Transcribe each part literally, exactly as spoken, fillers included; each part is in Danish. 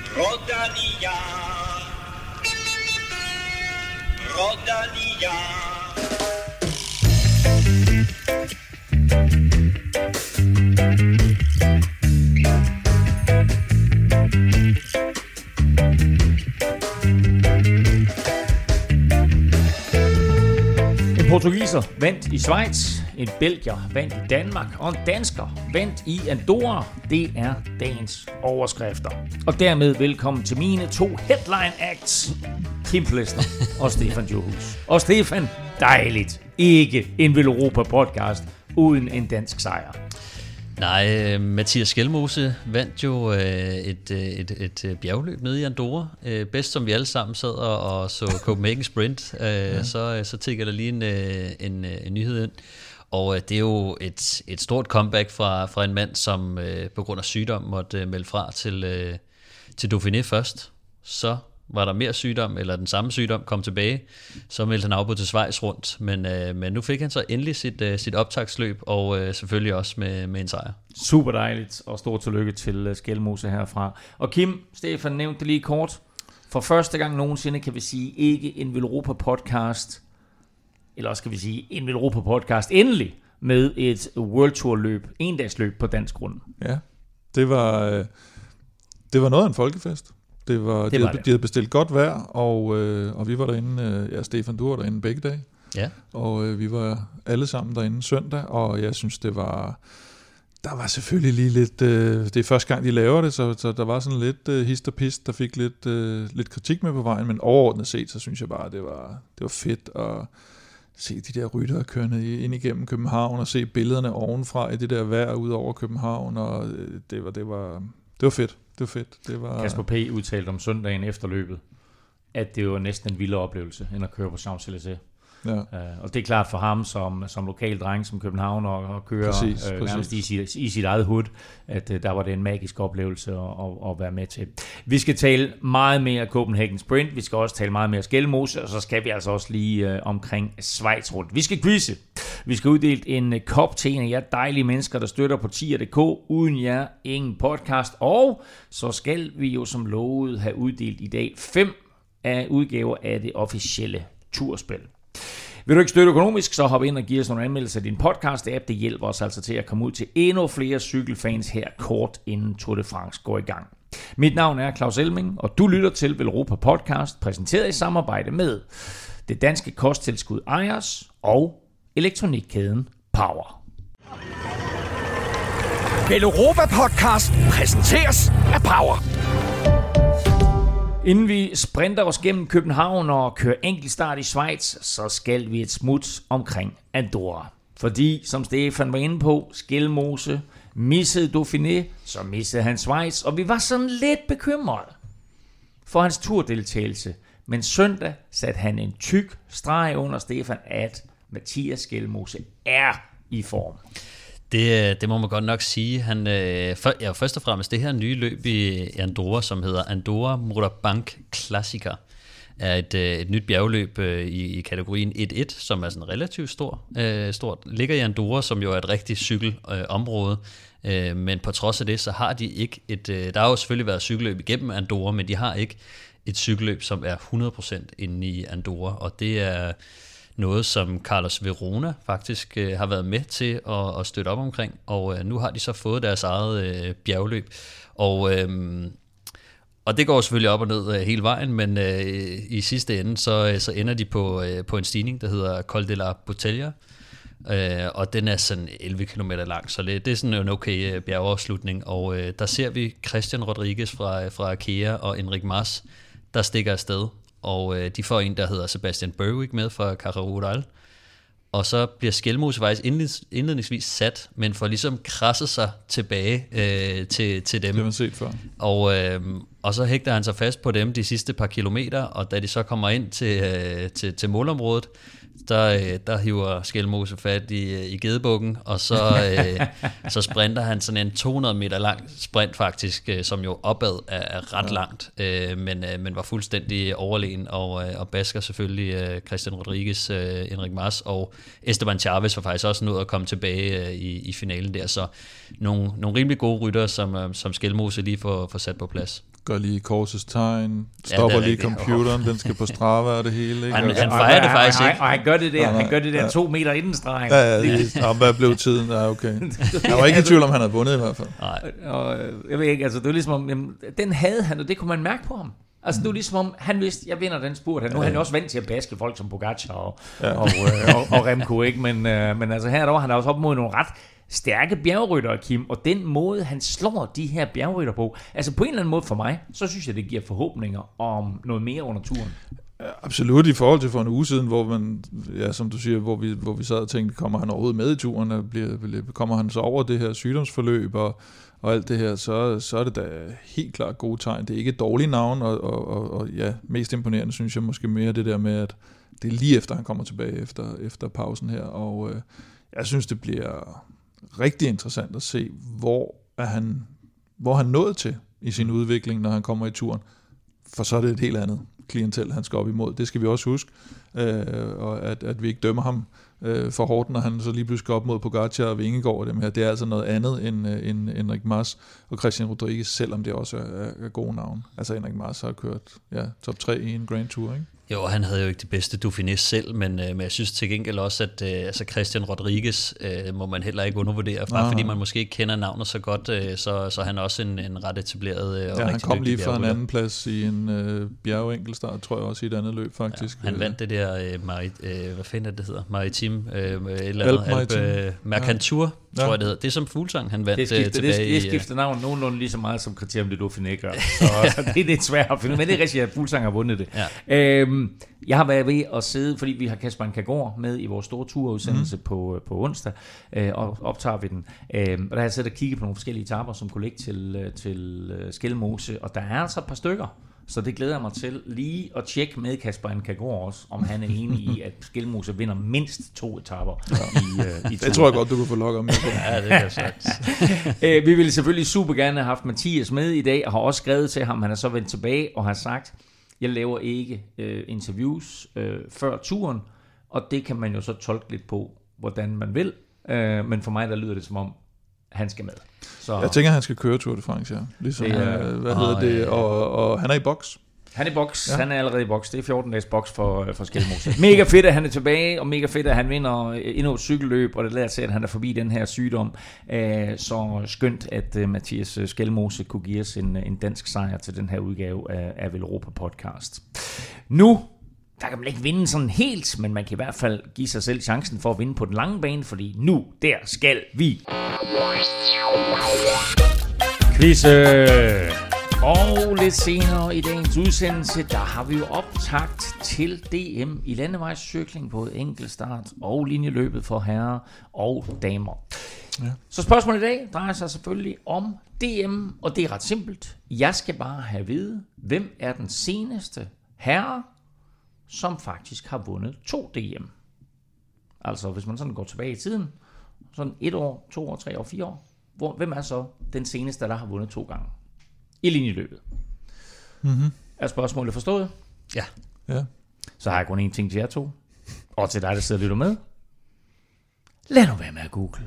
Rodalia, Rodalia. En portugiser vandt i Schweiz, en belgier vandt i Danmark, og en dansker vandt i Andorra. Det er dagens overskrifter. Og dermed velkommen til mine to headline acts, Kim Plesner og Stefan Johus. Og Stefan, dejligt. Ikke en Velropa podcast uden en dansk sejr. Nej, Mathias Skelmose vandt jo et, et, et bjergløb nede i Andorra. Bedst som vi alle sammen sad og så Copenhagen Sprint, ja. så, så tænker der lige en, en, en nyhed ind. Og det er jo et, et stort comeback fra, fra en mand, som på grund af sygdom måtte melde fra til, til Dauphiné først. Så var der mere sygdom, eller den samme sygdom kom tilbage, så meldte han afbud til Schweiz rundt. Men, øh, men nu fik han så endelig sit, øh, sit optagsløb, og øh, selvfølgelig også med, med en sejr. Super dejligt, og stort tillykke til Skelmose herfra. Og Kim, Stefan nævnte det lige kort. For første gang nogensinde kan vi sige, ikke en Velropa podcast, eller også kan vi sige, en Velropa podcast endelig, med et World Tour løb, en dags løb på dansk grund. Ja, det var, øh, det var noget af en folkefest. Det var, det de, havde, det. de havde bestilt godt vejr, og, øh, og vi var derinde, øh, ja, Stefan, du var derinde begge dage, ja. og øh, vi var alle sammen derinde søndag, og jeg synes, det var, der var selvfølgelig lige lidt, øh, det er første gang, de laver det, så, så der var sådan lidt øh, hist og pist, der fik lidt, øh, lidt kritik med på vejen, men overordnet set, så synes jeg bare, det var, det var fedt at se de der ryttere kørende ind igennem København, og se billederne ovenfra i det der vejr ud over København, og øh, det var, det var, det var fedt. Det var fedt. Det var... Kasper P. udtalte om søndagen efter løbet, at det var næsten en vildere oplevelse, end at køre på Champs-Élysées. Ja. Uh, og det er klart for ham, som, som lokal dreng, som København, og, og kører præcis, uh, nærmest i sit, i sit eget hood, at uh, der var det en magisk oplevelse at, at, at være med til. Vi skal tale meget mere Copenhagen Sprint, vi skal også tale meget mere Skelmose, og så skal vi altså også lige uh, omkring Schweiz rundt. Vi skal quizze. Vi skal uddele en uh, kop til en af jer dejlige mennesker, der støtter på tier punktum d k. Uden jer, ingen podcast. Og så skal vi jo som lovet have uddelt i dag fem af udgaver af det officielle turspil. Vil du ikke støtte økonomisk, så hop ind og giv os nogle anmeldelser af din podcast-app. Det hjælper os altså til at komme ud til endnu flere cykelfans her kort inden Tour de France går i gang. Mit navn er Claus Elming, og du lytter til Velropa Podcast, præsenteret i samarbejde med det danske kosttilskud Ejers og elektronikkæden Power. Velropa Podcast præsenteres af Power. Inden vi sprinter os gennem København og kører enkeltstart i Schweiz, så skal vi et smut omkring Andorra. Fordi, som Stefan var inde på, Skelmose missede Dauphiné, så missede han Schweiz, og vi var sådan lidt bekymrede for hans turdeltagelse. Men søndag satte han en tyk streg under Stefan, at Mathias Skelmose er i form. Det, det må man godt nok sige. Han, øh, for, ja, først og fremmest, det her nye løb i, i Andorra, som hedder Andorra Motorbank Klassiker, er et, øh, et nyt bjergløb øh, i, i kategorien et et, som er sådan relativt stor, øh, stort. Ligger i Andorra, som jo er et rigtigt cykelområde, øh, men på trods af det, så har de ikke et... Øh, der har jo selvfølgelig været cykelløb igennem Andorra, men de har ikke et cykelløb, som er hundrede procent inde i Andorra, og det er noget, som Carlos Verona faktisk øh, har været med til at, at støtte op omkring, og øh, nu har de så fået deres eget øh, bjergløb, og, øh, og det går selvfølgelig op og ned øh, hele vejen, men øh, i sidste ende, så, så ender de på, øh, på en stigning, der hedder Col de la Botella, øh, og den er sådan elleve kilometer lang, så det, det er sådan en okay øh, bjergeafslutning, og øh, der ser vi Christian Rodriguez fra, fra Arkea og Enric Mas, der stikker afsted. Og øh, de får en, der hedder Sebastian Berwick med fra Caja Rural. Og så bliver Skelmose faktisk indledningsvis sat, men får ligesom krasset sig tilbage øh, til, til dem. Det har man set før. Og, øh, og så hægter han sig fast på dem de sidste par kilometer, og da de så kommer ind til, øh, til, til målområdet, der, der hiver Skelmose fat i, i gedebukken, og så, øh, så sprinter han sådan en to hundrede meter lang sprint faktisk, øh, som jo opad er, er ret ja. langt, øh, men, øh, men var fuldstændig overlegen, og, øh, og basker selvfølgelig øh, Christian Rodriguez, øh, Enric Mas, og Esteban Chavez var faktisk også nået at komme tilbage øh, i, i finalen der, så nogle, nogle rimelig gode rytter, som, øh, som Skelmose lige får, får sat på plads. gør lige korsets tegn, stopper ja, lige rigtigt. Computeren, den skal på Strava og det hele. Ikke? Han, han fejrer det faktisk ikke. Og han gør det der, ja, han gør det der ja. to meter inden stregen. Ja, ja, det, og hvad blev tiden? Ja, okay. Jeg var ikke i tvivl om, han havde vundet i hvert fald. Nej. Og, jeg ved ikke, altså det var ligesom om, jamen, den havde han, og det kunne man mærke på ham. Altså, det var ligesom om, han vidste, jeg vinder den spurt. Nu er ja. han også vant til at baske folk som Pogacar og, ja. og, øh, og, og Remco, ikke? Men, øh, men altså her der var han også op mod nogle ret stærke bjergryttere, Kim, og den måde, han slår de her bjergrytter på, altså på en eller anden måde for mig, så synes jeg, det giver forhåbninger om noget mere under turen. Absolut, i forhold til for en uge siden, hvor man, ja, som du siger, hvor vi, hvor vi sad og tænkte, kommer han overhovedet med i turen, bliver, kommer han så over det her sygdomsforløb, og, og alt det her, så, så er det da helt klart gode tegn. Det er ikke et dårligt navn, og, og, og, og ja, mest imponerende synes jeg måske mere det der med, at det er lige efter, han kommer tilbage efter, efter pausen her, og øh, jeg synes, det bliver rigtig interessant at se, hvor er han, hvor han nået til i sin udvikling, når han kommer i turen, for så er det et helt andet klientel, han skal op imod. Det skal vi også huske, øh, og at, at vi ikke dømmer ham øh, for hårdt, når han så lige pludselig skal op mod Pogacar og Vingegaard og dem her. Det er altså noget andet end, øh, end Enric Mas og Christian Rodriguez, selvom det også er, er gode navn. Altså Enric Mas har kørt ja, top tre i en Grand Tour, ikke? Jo, han havde jo ikke det bedste Dauphiné selv, men, øh, men jeg synes til gengæld også, at øh, altså Christian Rodriguez øh, må man heller ikke undervurdere, bare ah. fordi man måske ikke kender navnet så godt, øh, så, så han er også en, en ret etableret øh, og ja, rigtig han kom lige fra en bjergrytter. anden plads i en øh, bjergenkelstart, tror jeg også, i et andet løb faktisk. Ja, han vandt det der, øh, marit, øh, hvad fanden det hedder, Maritim, øh, et eller andet, Alp, øh, Mercantour, ja. tror jeg det hedder. Det er som fuglsang, han vandt det skifter, tilbage det, det skifter navn nogenlunde lige så meget, som Criterium de Dauphiné gør. Så, så det er lidt svært at finde, men det er rigtigt, at fuglsang har vundet det. Ja. Øhm, jeg har været ved at sidde, fordi vi har Kasper Nkagor med i vores store turudsendelse mm. på, på onsdag, øh, og optager vi den. Øh, og der har jeg siddet og kigget på nogle forskellige etaper, som kunne ligge til, til Skelmose, og der er altså et par stykker. Så det glæder jeg mig til lige at tjekke med Kasper Nkagor også, om han er enig i, at Skelmose vinder mindst to etaper ja. i, uh, i det tror jeg godt, du kan få lukket med på. Ja, det er sagt. uh, vi ville selvfølgelig super gerne have haft Mathias med i dag, og har også skrevet til ham, han er så vendt tilbage og har sagt, jeg laver ikke uh, interviews uh, før turen, og det kan man jo så tolke lidt på, hvordan man vil, uh, men for mig der lyder det som om, han skal med. Så jeg tænker, han skal køre Tour de France, ja. Ligesom, det er, hvad hedder og, det, og, og han er i boks. Han er i boks, ja. Han er allerede i boks. Det er fjorten dages boks for, for Skelmose. Mega fedt, at han er tilbage, og mega fedt, at han vinder endnu et cykelløb, og det lader til, at han er forbi den her sygdom. Så skønt, at Mathias Skelmose kunne give os en, en dansk sejr til den her udgave af, af Velropa Podcast. Nu der kan man ikke vinde sådan helt, men man kan i hvert fald give sig selv chancen for at vinde på den lange bane, fordi nu, der skal vi. Quizze! Og lidt senere i dagens udsendelse, der har vi jo optakt til D M i landevejscykling, både enkeltstart og linjeløbet for herrer og damer. Ja. Så spørgsmålet i dag drejer sig selvfølgelig om D M, og det er ret simpelt. Jeg skal bare have at vide, hvem er den seneste herre, som faktisk har vundet to D M. Altså hvis man sådan går tilbage i tiden, sådan et år, to år, tre år, fire år, hvor, hvem er så den seneste, der har vundet to gange i linjeløbet? Mm-hmm. Er spørgsmålet forstået? Ja. Ja. Så har jeg kun én ting til jer to, og til dig, der sidder og lytter med. Lad nu være med at google.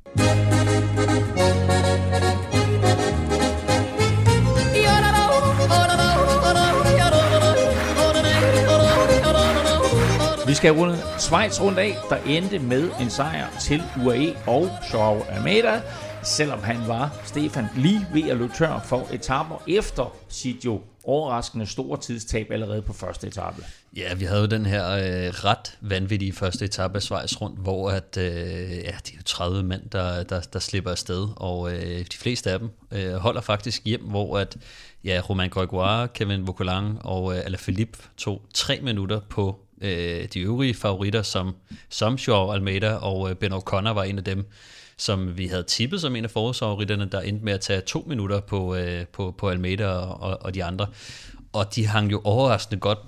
Vi skal runde Schweiz rundt af, der endte med en sejr til U A E og Joao Almeida, selvom han var, Stefan, lige ved at løbe tør for etaper efter sit jo overraskende store tidstab allerede på første etape. Ja, vi havde jo den her øh, ret vanvittige første etape af Schweiz rundt, hvor at, øh, ja, det er jo tredive mænd, der, der, der slipper afsted, og øh, de fleste af dem øh, holder faktisk hjem, hvor at ja, Romain Grégoire, Kevin Vauquelin og øh, Alaphilippe tog tre minutter på øh, de øvrige favoritter, som, som Joao Almeida og øh, Ben O'Connor var en af dem, som vi havde tippet som en af forårsfavoritterne, der endte med at tage to minutter på, øh, på, på Almeida og, og de andre. Og de hang jo overraskende godt på.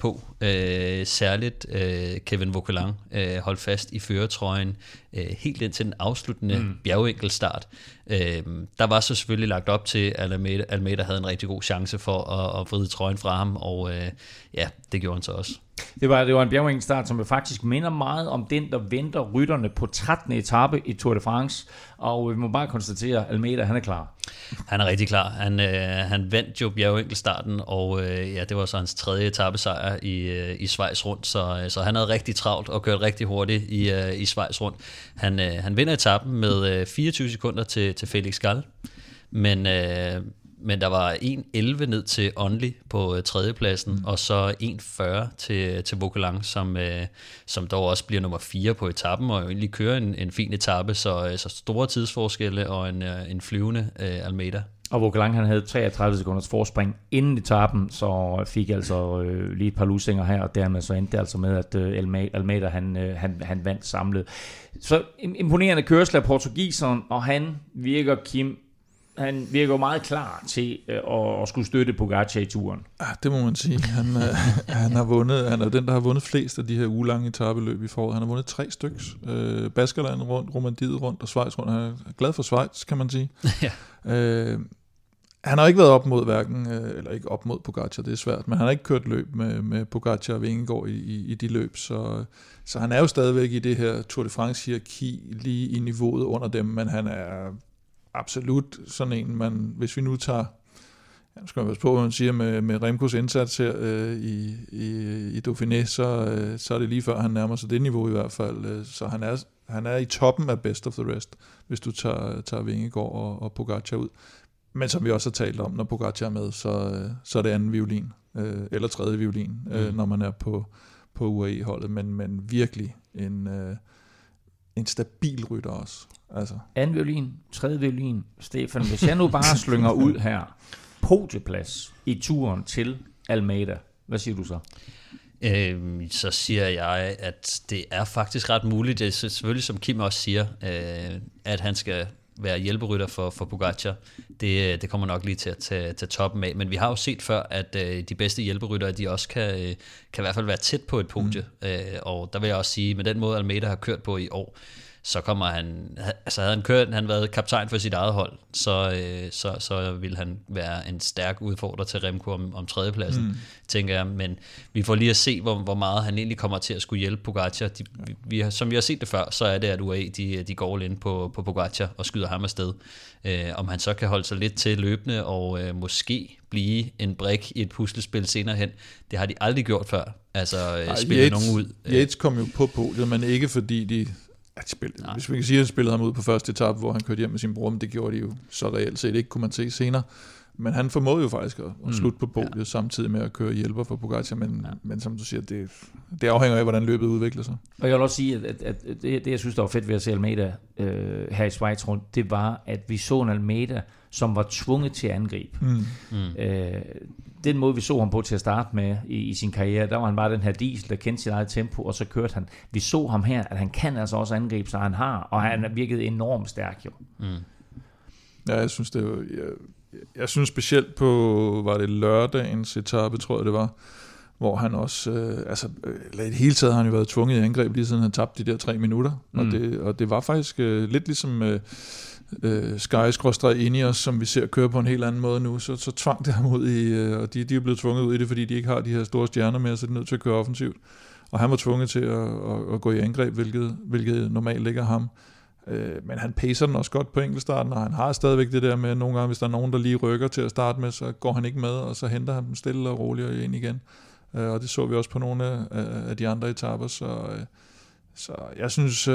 Øh, særligt øh, Kevin Vauquelin øh, holdt fast i førertrøjen øh, helt ind til den afsluttende mm. bjergenkeltstart. Øh, der var så selvfølgelig lagt op til, at Almeida, Almeida havde en rigtig god chance for at, at vride trøjen fra ham, og øh, ja, det gjorde han så også. Det var, det var en bjergenkelstart, som faktisk minder meget om den, der venter rytterne på trettende etape i Tour de France, og vi må bare konstatere, at Almeida, han er klar. Han er rigtig klar. Han, øh, han vandt jo bjergenkeltstarten, og øh, ja, det var så hans tredje etapesejr i, øh, i Schweiz rundt, så, så han havde rigtig travlt og kørt rigtig hurtigt i, øh, i Schweiz rundt. Han, øh, han vinder etappen med øh, fireogtyve sekunder til, til Felix Gall, men... Øh, Men der var en elleve ned til Only på øh, tredjepladsen, mm. og så en fyrre til, til Vauquelin, som, øh, som dog også bliver nummer fire på etappen, og jo egentlig kører en, en fin etape, så, øh, så store tidsforskelle og en, øh, en flyvende øh, Almeida. Og Vauquelin, han havde treogtredive sekunders forspring inden etappen, så fik altså øh, lige et par lusinger her, og dermed så endte det altså med, at øh, Almeida, han, øh, han, han vandt samlet. Så imponerende kørsel af portugiseren, og han virker, Kim, han virker meget klar til at, at skulle støtte Pogačar i turen. Ja, det må man sige. Han, han har vundet, han er den, der har vundet flest af de her ugelange etapeløb i foråret. Han har vundet tre styks. Øh, Baskerland rundt, Romandiet rundt og Schweiz rundt. Han er glad for Schweiz, kan man sige. Ja. Øh, han har ikke været op mod hverken, eller ikke op mod Pogačar, det er svært, men han har ikke kørt løb med, med Pogačar og Vingegaard i, i, i de løb, så, så han er jo stadigvæk i det her Tour de France-hierarki lige i niveauet under dem, men han er absolut sådan en, man, hvis vi nu tager, jeg skal passe på, hvad man siger med, med Remcos indsats her øh, i, i, i Dauphiné, så, øh, så er det lige før, han nærmer sig det niveau i hvert fald. Øh, så han er, han er i toppen af best of the rest, hvis du tager, tager Vingegaard og, og Pogačar ud. Men som vi også har talt om, når Pogačar er med, så, øh, så er det anden violin, øh, eller tredje violin, øh, mm. når man er på, på U A E-holdet. Men, men virkelig en, øh, en stabil rytter også. Altså. Anden violin, tredje violin. Stefan, hvis jeg nu bare slynger ud her, podieplads i turen til Almeida, hvad siger du så? Øh, så siger jeg, at det er faktisk ret muligt, det er selvfølgelig som Kim også siger, øh, at han skal være hjælperytter for, for Pogačar. Det, det kommer nok lige til at tage, tage toppen af, men vi har jo set før, at øh, de bedste hjælperyttere, de også kan, øh, kan i hvert fald være tæt på et podie, mm. øh, og der vil jeg også sige, med den måde Almeida har kørt på i år, så kommer han, altså havde han kørt, han været kaptajn for sit eget hold, så, øh, så, så vil han være en stærk udfordrer til Remco om, om tredjepladsen, mm. tænker jeg, men vi får lige at se, hvor, hvor meget han egentlig kommer til at skulle hjælpe Pogačar. De, vi, vi har, som vi har set det før, så er det, at U A E, de, de går ind på, på Pogačar og skyder ham afsted. Øh, om han så kan holde sig lidt til løbende og øh, måske blive en brik i et puslespil senere hen, det har de aldrig gjort før, altså øh, spille nogen ud. Yates kom jo på podiet, men ikke fordi de at spille, hvis vi kan sige, at han spillede ham ud på første etape, hvor han kørte hjem med sin bror, men det gjorde de jo så reelt set ikke, kunne man se senere. Men han formåede jo faktisk at, at slutte på podiet, ja. Samtidig med at køre hjælper for Pogačar, men, ja. men som du siger, det, det afhænger af, hvordan løbet udvikler sig. Og jeg vil også sige, at, at, at det, det, jeg synes, der var fedt ved at se Almeida øh, her i Schweiz rundt, det var, at vi så en Almeida, som var tvunget til at angribe. Mm. Mm. Øh, den måde, vi så ham på til at starte med i, i sin karriere, der var han bare den her diesel, der kendte sit eget tempo, og så kørte han. Vi så ham her, at han kan altså også angribe, så han har, og han er virket enormt stærk jo. Mm. Ja, jeg synes, det var... Jeg, jeg synes specielt på, var det lørdagens etape, tror jeg det var, hvor han også, øh, altså i det hele taget har han jo været tvunget i angreb, lige siden han tabte de der tre minutter, mm. og, det, og det var faktisk øh, lidt ligesom øh, øh, Sky-Ineos, som vi ser køre på en helt anden måde nu, så, så tvang det ham ud i, øh, og de, de er blevet tvunget ud i det, fordi de ikke har de her store stjerner mere, så de er nødt til at køre offensivt, og han var tvunget til at, at, at gå i angreb, hvilket, hvilket normalt ligger ham. Men han pacer den også godt på enkeltstarten, og han har stadigvæk det der med, at nogle gange, hvis der er nogen, der lige rykker til at starte med, så går han ikke med, og så henter han dem stille og roligt ind igen. Og det så vi også på nogle af de andre etaper, så, så jeg synes,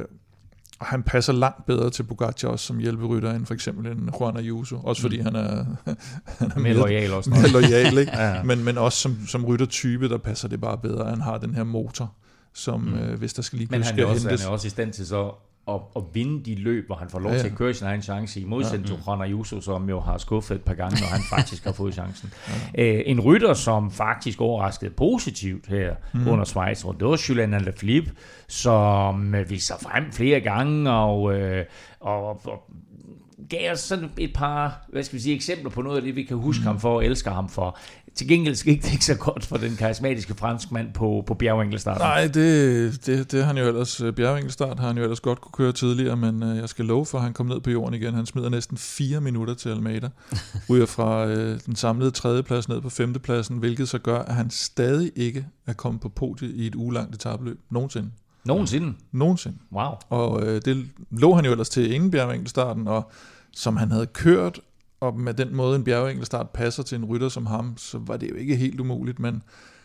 han passer langt bedre til Pogačar også som hjælperytter, end for eksempel en Juan Ayuso, også fordi mm. han er, han er mere loyal også. Mere loyal, ikke? ja, ja. Men, men også som, som ryttertype, der passer det bare bedre, han har den her motor, som mm. øh, hvis der skal lige pludselig hentes. Men han er, også, han er også i stand til så Og, og vinde de løb, hvor han får lov ja, ja. til at køre sin egen chance, i modsætning ja, ja. til Juan Ayuso, som jo har skuffet et par gange, når han faktisk har fået chancen. Ja. Æ, en rytter, som faktisk overraskede positivt her mm. under Schweiz, det var Julian Alaphilippe, som viste sig frem flere gange, og, øh, og, og gav os sådan et par, hvad skal vi sige, eksempler på noget af det, vi kan huske mm. ham for og elsker ham for. Til gengæld gik det ikke så godt for den karismatiske franskmand på, på bjergenkeltstarten. Nej, det, det, det han jo ellers, bjergenkeltstart har han jo ellers godt kunne køre tidligere, men øh, jeg skal love for, at han kom ned på jorden igen. Han smider næsten fire minutter til Almeida, ryger fra øh, den samlede tredjeplads ned på femtepladsen, hvilket så gør, at han stadig ikke er kommet på podiet i et ugelangt etapeløb nogensinde. Nogensinde? Nogensinde. Wow. Og øh, det lå han jo ellers til inden bjergenkeltstarten, og som han havde kørt, og med den måde en bjergenkeltstart passer til en rytter som ham, så var det jo ikke helt umuligt, men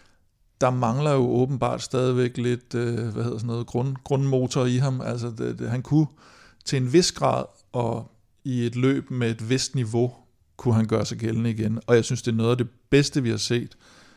der mangler jo åbenbart stadigvæk lidt, øh, hvad hedder sådan noget, grund, grundmotor i ham. Altså det, det, han kunne til en vis grad, og i et løb med et vist niveau, kunne han gøre sig gældende igen. Og jeg synes, det er noget af det bedste, vi har set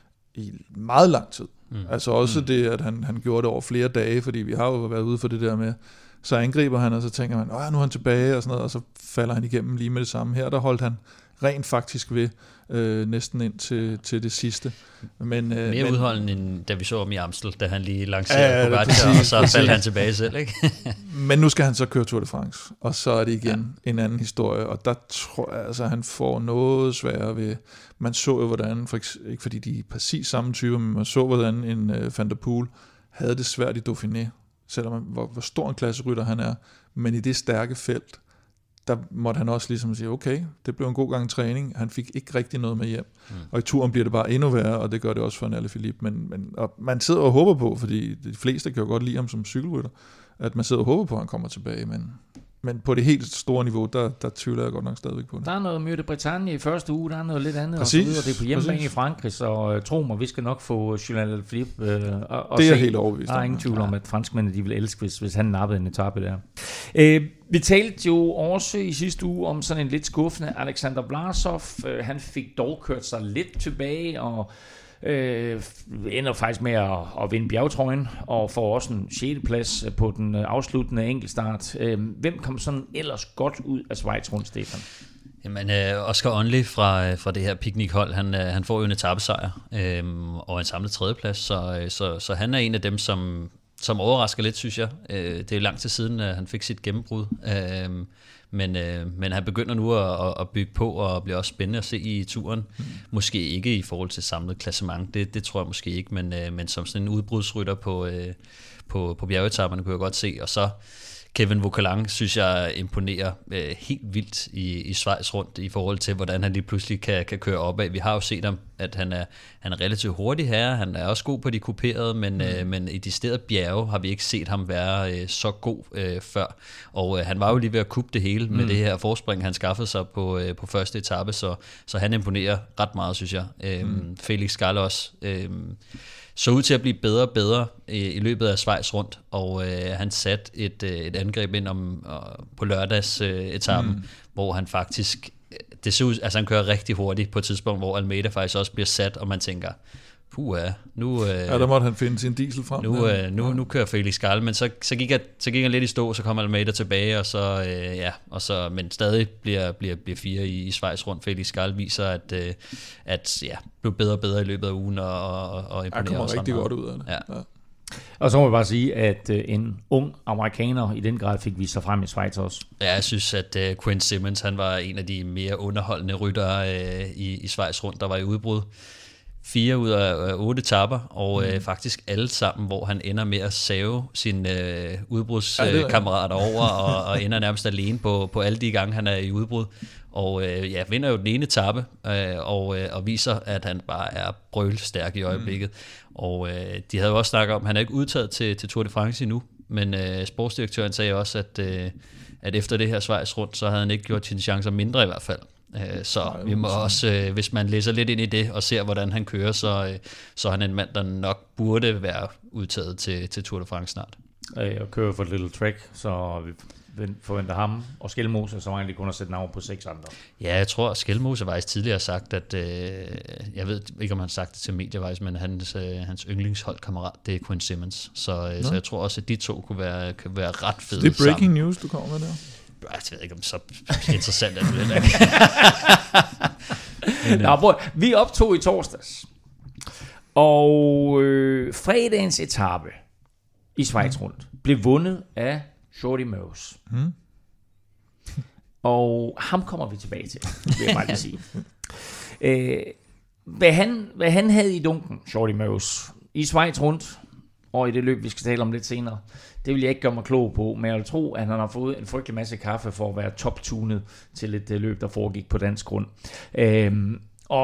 i meget lang tid. Mm. Altså også mm. det, at han, han gjorde det over flere dage, fordi vi har jo været ude for det der med, så angriber han, og så tænker man, åh, nu er han tilbage, og sådan noget, og så falder han igennem lige med det samme. Her, der holdt han rent faktisk ved, øh, næsten ind til, til det sidste. Men, øh, Mere men, udholdende, end da vi så ham i Amstel, da han lige lancerede ja, Pogacar, og så præcis. faldt han tilbage selv, ikke? Men nu skal han så køre Tour de France, og så er det igen ja. en anden historie, og der tror jeg, altså, han får noget sværere ved, man så jo, hvordan, for, ikke fordi de er præcis samme typer, men man så, hvordan en uh, Van der Poel havde det svært i Dauphiné, selvom man, hvor, hvor stor en klasserytter han er, men i det stærke felt, der måtte han også ligesom sige, okay, det blev en god gang træning, han fik ikke rigtig noget med hjem, mm. og i turen bliver det bare endnu værre, og det gør det også for en Alaphilippe, men, men og man sidder og håber på, fordi de fleste kan jo godt lide ham som cykelrytter, at man sidder og håber på, at han kommer tilbage, men, men på det helt store niveau, der, der tvivler jeg godt nok stadigvæk på det. Der er noget Møde Bretagne i første uge, der er noget lidt andet, præcis, og så videre. Det er på hjemmebane i Frankrig, så uh, tro mig, vi skal nok få Julian Alaphilippe uh, og, og det er se. helt overbevist. Der er ingen tvivl om, at franskmændene de vil elske, hvis, hvis han nappede en etape der. Uh, vi talte jo også i sidste uge om sådan en lidt skuffende Alexander Vlasov. Uh, han fik dog kørt sig lidt tilbage, og Øh, ender faktisk med at, at vinde bjergetrøjen og får også en sjette plads på den afsluttende enkeltstart. Øh, hvem kom sådan ellers godt ud af Schweiz rundt, Stefan? Jamen, øh, Oscar Onley fra, fra det her piknikhold, han, øh, han får jo en etapesejr øh, og en samlet tredjeplads, så, øh, så, så han er en af dem, som, som overrasker lidt, synes jeg. Øh, det er lang tid siden, at han fik sit gennembrud. Øh, Men, øh, men han begynder nu at, at bygge på, og bliver også spændende at se i turen. Mm. Måske ikke i forhold til samlet klassement, det, det tror jeg måske ikke, men, øh, men som sådan en udbrudsrytter på, øh, på, på bjergetapperne kunne jeg godt se. Og så Kevin Vauquelin synes jeg imponerer øh, helt vildt i, i Schweiz rundt i forhold til, hvordan han lige pludselig kan, kan køre opad. Vi har jo set ham, at han er, han er relativt hurtig her, han er også god på de kuperede, men, mm. øh, men i de steder bjerge har vi ikke set ham være øh, så god øh, før. Og øh, han var jo lige ved at kuppe det hele mm. med det her forspring, han skaffede sig på, øh, på første etape, så, så han imponerer ret meget, synes jeg. Øh, mm. Felix Gall også. Øh, så ud til at blive bedre og bedre i, i løbet af Schweiz rundt, og øh, han satte et, øh, et angreb ind om, øh, på lørdags øh, etappen, mm. hvor han faktisk, det ser ud, altså han kører rigtig hurtigt på et tidspunkt, hvor Almeida faktisk også bliver sat, og man tænker, puh, nu... Øh, ja, der måtte han finde sin diesel frem. Nu, øh, nu, nu kører Felix Gall, men så, så, gik jeg, så gik han lidt i stå, så kom Almeida tilbage, og så, øh, ja, og så, men stadig bliver, bliver, bliver fire i, i Schweiz rundt. Felix Gall viser, at, øh, at ja, blev bedre og bedre i løbet af ugen, og, og, og imponerer. Han kommer rigtig godt ud af det. Ja. Ja. Og så må jeg bare sige, at øh, en ung amerikaner i den grad fik vist sig frem i Schweiz også. Ja, jeg synes, at øh, Quinn Simmons, han var en af de mere underholdende ryttere øh, i, i Schweiz rundt, der var i udbrud. Fire ud af otte etapper, og mm. øh, faktisk alle sammen, hvor han ender med at save sine øh, udbrudskammerater øh, over, og, og ender nærmest alene på, på alle de gange, han er i udbrud. Og øh, ja, vinder jo den ene etape, øh, og, øh, og viser, at han bare er brølstærk i øjeblikket. Mm. Og øh, de havde jo også snakket om, at han er ikke udtaget til, til Tour de France endnu, men øh, sportsdirektøren sagde også, at, øh, at efter det her Schweiz rundt, så havde han ikke gjort sine chancer mindre i hvert fald. Så Nej, vi må også, hvis man læser lidt ind i det og ser, hvordan han kører, så, så er han en mand, der nok burde være udtaget til, til Tour de France snart. Jeg kører for et lille track, så vi forventer ham og Skelmose, som egentlig kun har sætte navn på seks andre. Ja, jeg tror, Skelmose faktisk tidligere har sagt, at øh, jeg ved ikke, om han har sagt det til medievejs, men hans, øh, hans yndlingsholdkammerat, det er Quinn Simmons. Så, øh, så jeg tror også, at de to kunne være, kunne være ret fede sammen. Det er breaking sammen. News, du kommer med der. Jeg ved ikke, om så interessant er det heller ikke. Men, Nå, bror, vi optog i torsdags, og øh, fredagens etape i Schweiz rundt blev vundet af Jordi Meeus. Hmm. og ham kommer vi tilbage til, vil jeg bare lige sige. Øh, hvad, han, hvad han havde i dunken, Shorty Meaus, i Schweiz rundt, og i det løb, vi skal tale om lidt senere, det vil jeg ikke gøre mig klog på, men jeg vil tro, at han har fået en frygtelig masse kaffe for at være top-tunet til et løb, der foregik på dansk grund. Øhm,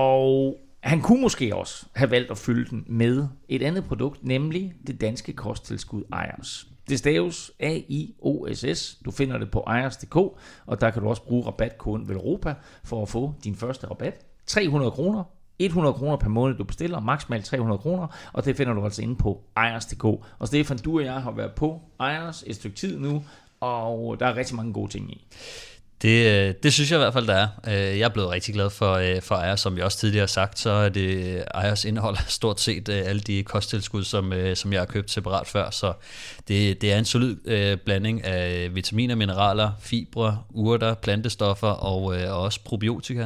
og han kunne måske også have valgt at fylde den med et andet produkt, nemlig det danske kosttilskud Ejers. Det staves A I O S S. Du finder det på ejers punktum d k, og der kan du også bruge rabatkoden Velropa for at få din første rabat. tre hundrede kroner. hundrede kroner per måned, du bestiller, maksimalt tre hundrede kroner, og det finder du altså inde på ejers punktum d k. Og Stefan, du og jeg har været på Ejers et stykke tid nu, og der er rigtig mange gode ting i. Det, det synes jeg i hvert fald, der er. Jeg er blevet rigtig glad for, for Ejers, som jeg også tidligere har sagt, så er det Ejers indeholder stort set alle de kosttilskud, som, som jeg har købt separat før, så det, det er en solid blanding af vitaminer, mineraler, fibre, urter, plantestoffer og, og også probiotika,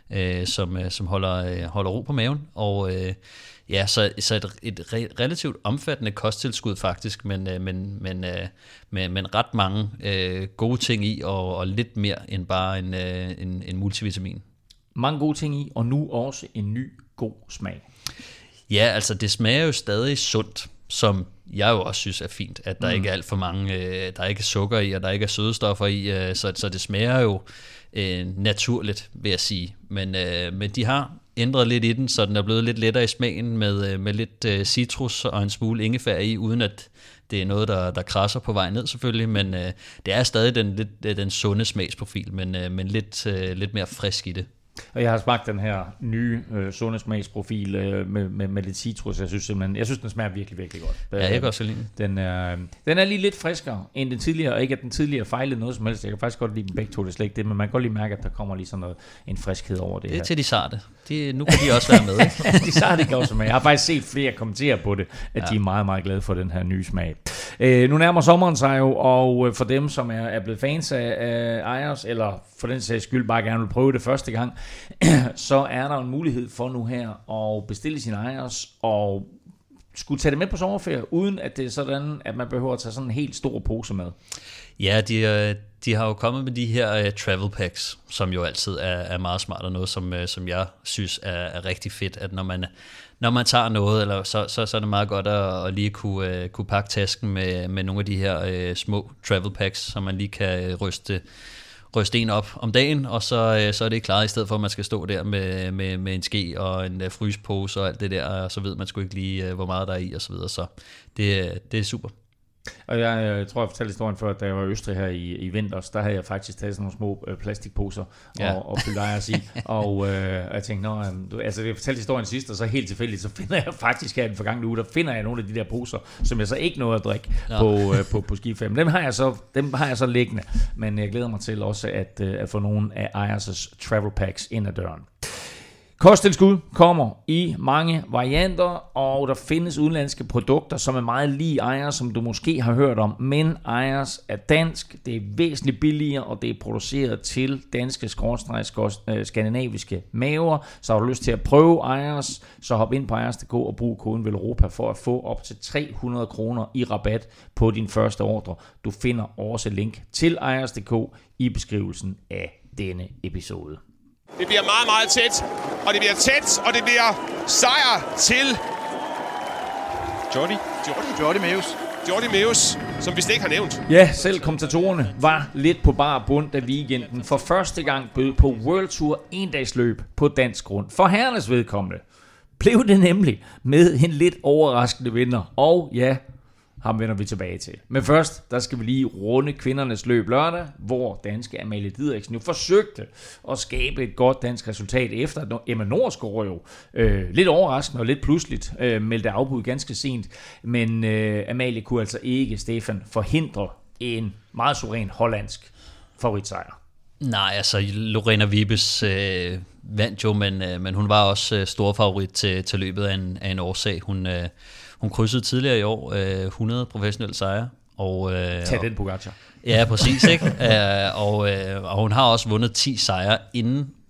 som, som holder, holder ro på maven, og ja, så, så et, et relativt omfattende kosttilskud faktisk, men, men, men, men, men ret mange øh, gode ting i, og, og lidt mere end bare en, en, en multivitamin. Mange gode ting i, og nu også en ny god smag. Ja, altså det smager jo stadig sundt, som jeg jo også synes er fint, at der mm. ikke er alt for mange, øh, der er ikke sukker i, og der ikke er sødestoffer i, øh, så, så det smager jo øh, naturligt, vil jeg sige. Men, øh, men de har ændret lidt i den, så den er blevet lidt lettere i smagen med, med lidt øh, citrus og en smule ingefær i, uden at det er noget, der, der krasser på vej ned selvfølgelig, men øh, det er stadig den, lidt, den sunde smagsprofil, men, øh, men lidt, øh, lidt mere frisk i det. Og jeg har smagt den her nye øh, sunde smagsprofil øh, med, med, med lidt citrus. Jeg synes simpelthen, jeg synes den smager virkelig, virkelig godt. Ja, jeg kan også lide den. Den er, den er lige lidt friskere end den tidligere, og ikke at den tidligere fejlede noget som helst. Jeg kan faktisk godt lide den begge to, det er slet ikke det, men man kan godt lige mærke, at der kommer lige sådan noget, en friskhed over det. Det er her. til de sarte. De, nu kan de også være med. Ikke? De sarte kan også med. Jeg har faktisk set flere kommentere på det, at ja. de er meget, meget glade for den her nye smag. Øh, nu nærmer sommeren sig jo, og for dem, som er, er blevet fans af, af Ejers, eller for den sags skyld bare gerne vil prøve det første gang, så er der en mulighed for nu her at bestille sin Ejers og skulle tage det med på sommerferie, uden at det er sådan, at man behøver at tage sådan en helt stor pose med. Ja, de, de har jo kommet med de her uh, travel packs, som jo altid er, er meget smart, og noget, som, uh, som jeg synes er, er rigtig fedt, at når man, når man tager noget, eller så, så, så er det meget godt at, at lige kunne, uh, kunne pakke tasken med, med nogle af de her uh, små travel packs, så man lige kan uh, ryste ryste en op om dagen, og så, så er det klaret, i stedet for, at man skal stå der med, med, med en ske og en frysepose og alt det der, og så ved man sgu ikke lige, hvor meget der er i, og så videre. Så det, det er super. Og jeg, jeg tror, jeg fortalte historien før, da jeg var i Østrig her i, i vinters, der havde jeg faktisk taget sådan nogle små øh, plastikposer ja. og, og fyldt Ejers i. og øh, jeg tænkte, nå, du, altså jeg fortalte historien sidst, og så helt tilfældigt, så finder jeg faktisk her den forgangne uge, der finder jeg nogle af de der poser, som jeg så ikke nåede at drikke på, øh, på, på skiferien. Dem har jeg så, dem har jeg så liggende, men jeg glæder mig til også at, øh, at få nogle af Ejers' travel packs ind ad døren. Kosttilskud kommer i mange varianter, og der findes udenlandske produkter, som er meget lige Ejers, som du måske har hørt om, men Ejers er dansk, det er væsentligt billigere, og det er produceret til danske skandinaviske maver, så har du lyst til at prøve Ejers, så hop ind på ejers punktum d k og brug koden Velropa for at få op til tre hundrede kroner i rabat på din første ordre. Du finder også link til ejers punktum d k i beskrivelsen af denne episode. Det bliver meget, meget tæt, og det bliver tæt, og det bliver sejr til Jordi. Jordi. Jordi Meaus. Jordi Meaus, som vi slet ikke har nævnt. Ja, selv kommentatorerne var lidt på bar bund, da weekenden for første gang bød på World Tour endagsløb på dansk grund. For herrenes vedkommende blev det nemlig med en lidt overraskende vinder, og ja, ham vender vi tilbage til. Men først, der skal vi lige runde kvindernes løb lørdag, hvor danske Amalie Didriksen jo forsøgte at skabe et godt dansk resultat, efter at Emma Norsgaard jo øh, lidt overraskende og lidt pludseligt øh, meldte afbud ganske sent. Men øh, Amalie kunne altså ikke, Stefan, forhindre en meget suveræn hollandsk favoritsejr. Nej, altså Lorena Wiebes øh, vandt jo, men, øh, men hun var også øh, stor favorit til, til løbet af en, af en årsag. Hun... Øh, Hun krydsede tidligere i år øh, hundrede professionelle sejre. Og, øh, Tag den, Pogacar. Ja, præcis. Ikke? Æ, og, øh, og hun har også vundet ti sejre inden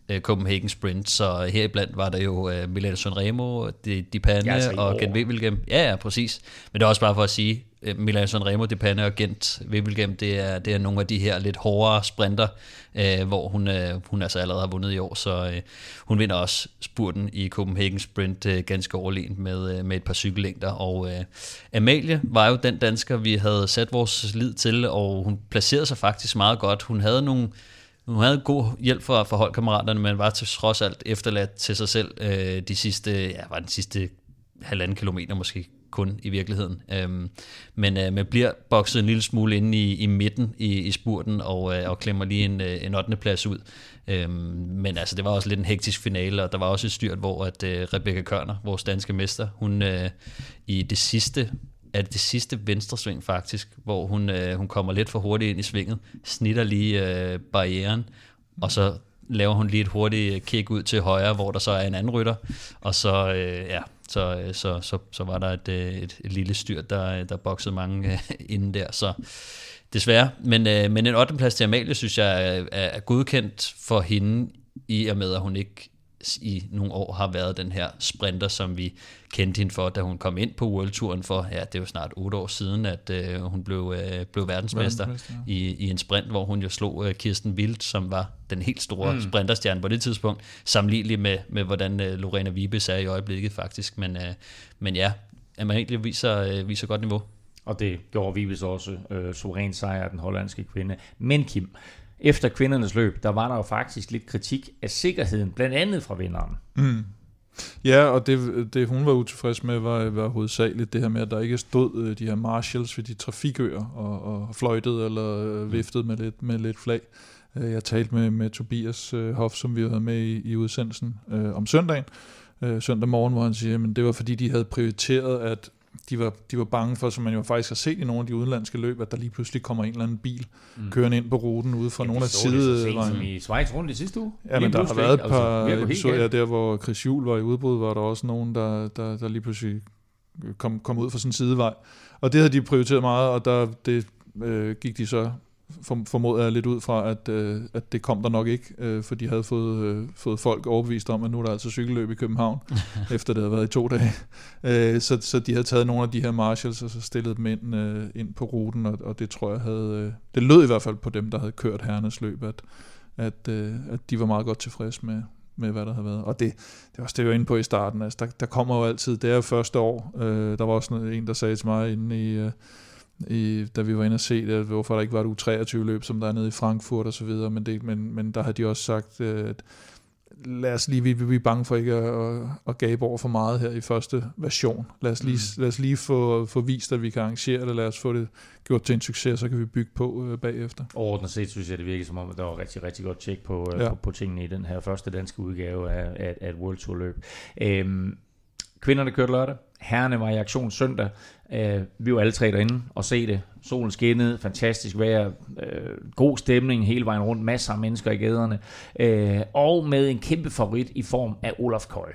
uh, Copenhagen Sprint, så heriblandt var der jo uh, Milano Sanremo, Dipane ja, altså og Gent Wevelgem. Ja, ja, præcis. Men det er også bare for at sige, uh, Milano Sanremo, Dipane og Gent Wevelgem, det er, det er nogle af de her lidt hårdere sprinter, uh, hvor hun, uh, hun altså allerede har vundet i år, så uh, hun vinder også spurten i Copenhagen Sprint uh, ganske overlegent med, uh, med et par cykellængder, og uh, Amalie var jo den dansker, vi havde sat vores lid til, og hun placerede sig faktisk meget godt. Hun havde nogle Hun havde god hjælp fra, fra holdkammeraterne, men var til trods alt efterladt til sig selv øh, de sidste, ja, var den sidste halvanden kilometer måske kun i virkeligheden. Øhm, men øh, man bliver bokset en lille smule inde i, i midten i, i spurten og, øh, og klemmer lige en, en ottende plads ud. Øhm, men altså, det var også lidt en hektisk finale, og der var også et styrt, hvor at, øh, Rebecca Kørner, vores danske mester, hun øh, i det sidste er det, det sidste venstre sving faktisk, hvor hun, øh, hun kommer lidt for hurtigt ind i svinget, snitter lige øh, barrieren, og så laver hun lige et hurtigt kick ud til højre, hvor der så er en anden rytter, og så, øh, ja, så, så, så, så var der et, et, et lille styrt, der, der boksede mange øh, inden der, så desværre. Men, øh, men en ottende plads til Amalie, synes jeg, er, er godkendt for hende, i og med, at hun ikke i nogle år har været den her sprinter, som vi kendte hende for, da hun kom ind på World-turen for, ja, det er jo snart otte år siden, at øh, hun blev, øh, blev verdensmester, verdensmester ja. i, i en sprint, hvor hun jo slog øh, Kirsten Wild, som var den helt store mm. sprinterstjerne på det tidspunkt, sammenligneligt med, med hvordan øh, Lorena Wiebes er i øjeblikket faktisk, men, øh, men ja, Amalie viser, øh, viser godt niveau. Og det gjorde Wiebes også, øh, suveræn sejr af den hollandske kvinde. Men Kim, efter kvindernes løb, der var der jo faktisk lidt kritik af sikkerheden, blandt andet fra vinderen. Mm. Ja, og det, det hun var utilfreds med, var, var hovedsageligt det her med, at der ikke stod de her marshals ved de trafikøer og, og fløjtede eller viftede med lidt, med lidt flag. Jeg talte med, med Tobias Hoff, som vi havde med i, i udsendelsen øh, om søndagen, øh, søndag morgen, hvor han siger, at det var fordi, de havde prioriteret, at De var, de var bange for, som man jo faktisk har set i nogle af de udenlandske løb, at der lige pludselig kommer en eller anden bil mm. kørende ind på ruten ude fra ja, nogle af sidevejen. Som i Schweiz rundt i sidste uge. Ja, men der har været et par altså, episoder, ja, der hvor Chris Juhl var i udbrud, var der også nogen, der, der, der lige pludselig kom, kom ud fra sådan en sidevej. Og det havde de prioriteret meget, og der det, øh, gik de så formoder jeg lidt ud fra, at, øh, at det kom der nok ikke, øh, for de havde fået, øh, fået folk overbevist om, at nu er der altså cykelløb i København, efter det havde været i to dage. Øh, så, så de havde taget nogle af de her marshals, og så stillet dem ind, øh, ind på ruten, og, og det tror jeg havde, øh, det lød i hvert fald på dem, der havde kørt herrenes løb, at, at, øh, at de var meget godt tilfredse med, med hvad der havde været. Og det, det var også det, jeg var inde på i starten. Altså, der, der kommer jo altid, det er jo første år, øh, der var også en, der sagde til mig inde i... Øh, I, da vi var inde og se det, hvorfor der ikke var et U treogtyve løb, som der er nede i Frankfurt og så videre, men, det, men, men der har de også sagt, at lad os lige, vi, vi er bange for ikke at, at, at gabe over for meget her i første version. Lad os lige, mm. lad os lige få, få vist, at vi kan arrangere det, lad os få det gjort til en succes, så kan vi bygge på øh, bagefter. Overordnet set synes jeg, det virker som om, at der var rigtig, rigtig godt tjek på, ja. på, på tingene i den her første danske udgave af, af, af et World Tour løb. Øhm, kvinderne kørte lørdag. Herrerne var i aktion søndag. Uh, vi var alle tre derinde og se det. Solen skinnede, fantastisk vejr, uh, god stemning hele vejen rundt, masser af mennesker i gaderne, uh, og med en kæmpe favorit i form af Olaf Koy.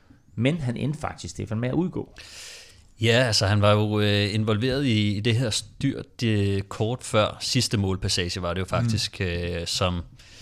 Men han endte faktisk, Stefan, med at udgå. Ja, altså han var jo øh, involveret i, i det her styrt øh, kort før sidste målpassage, var det jo faktisk, mm. øh, som,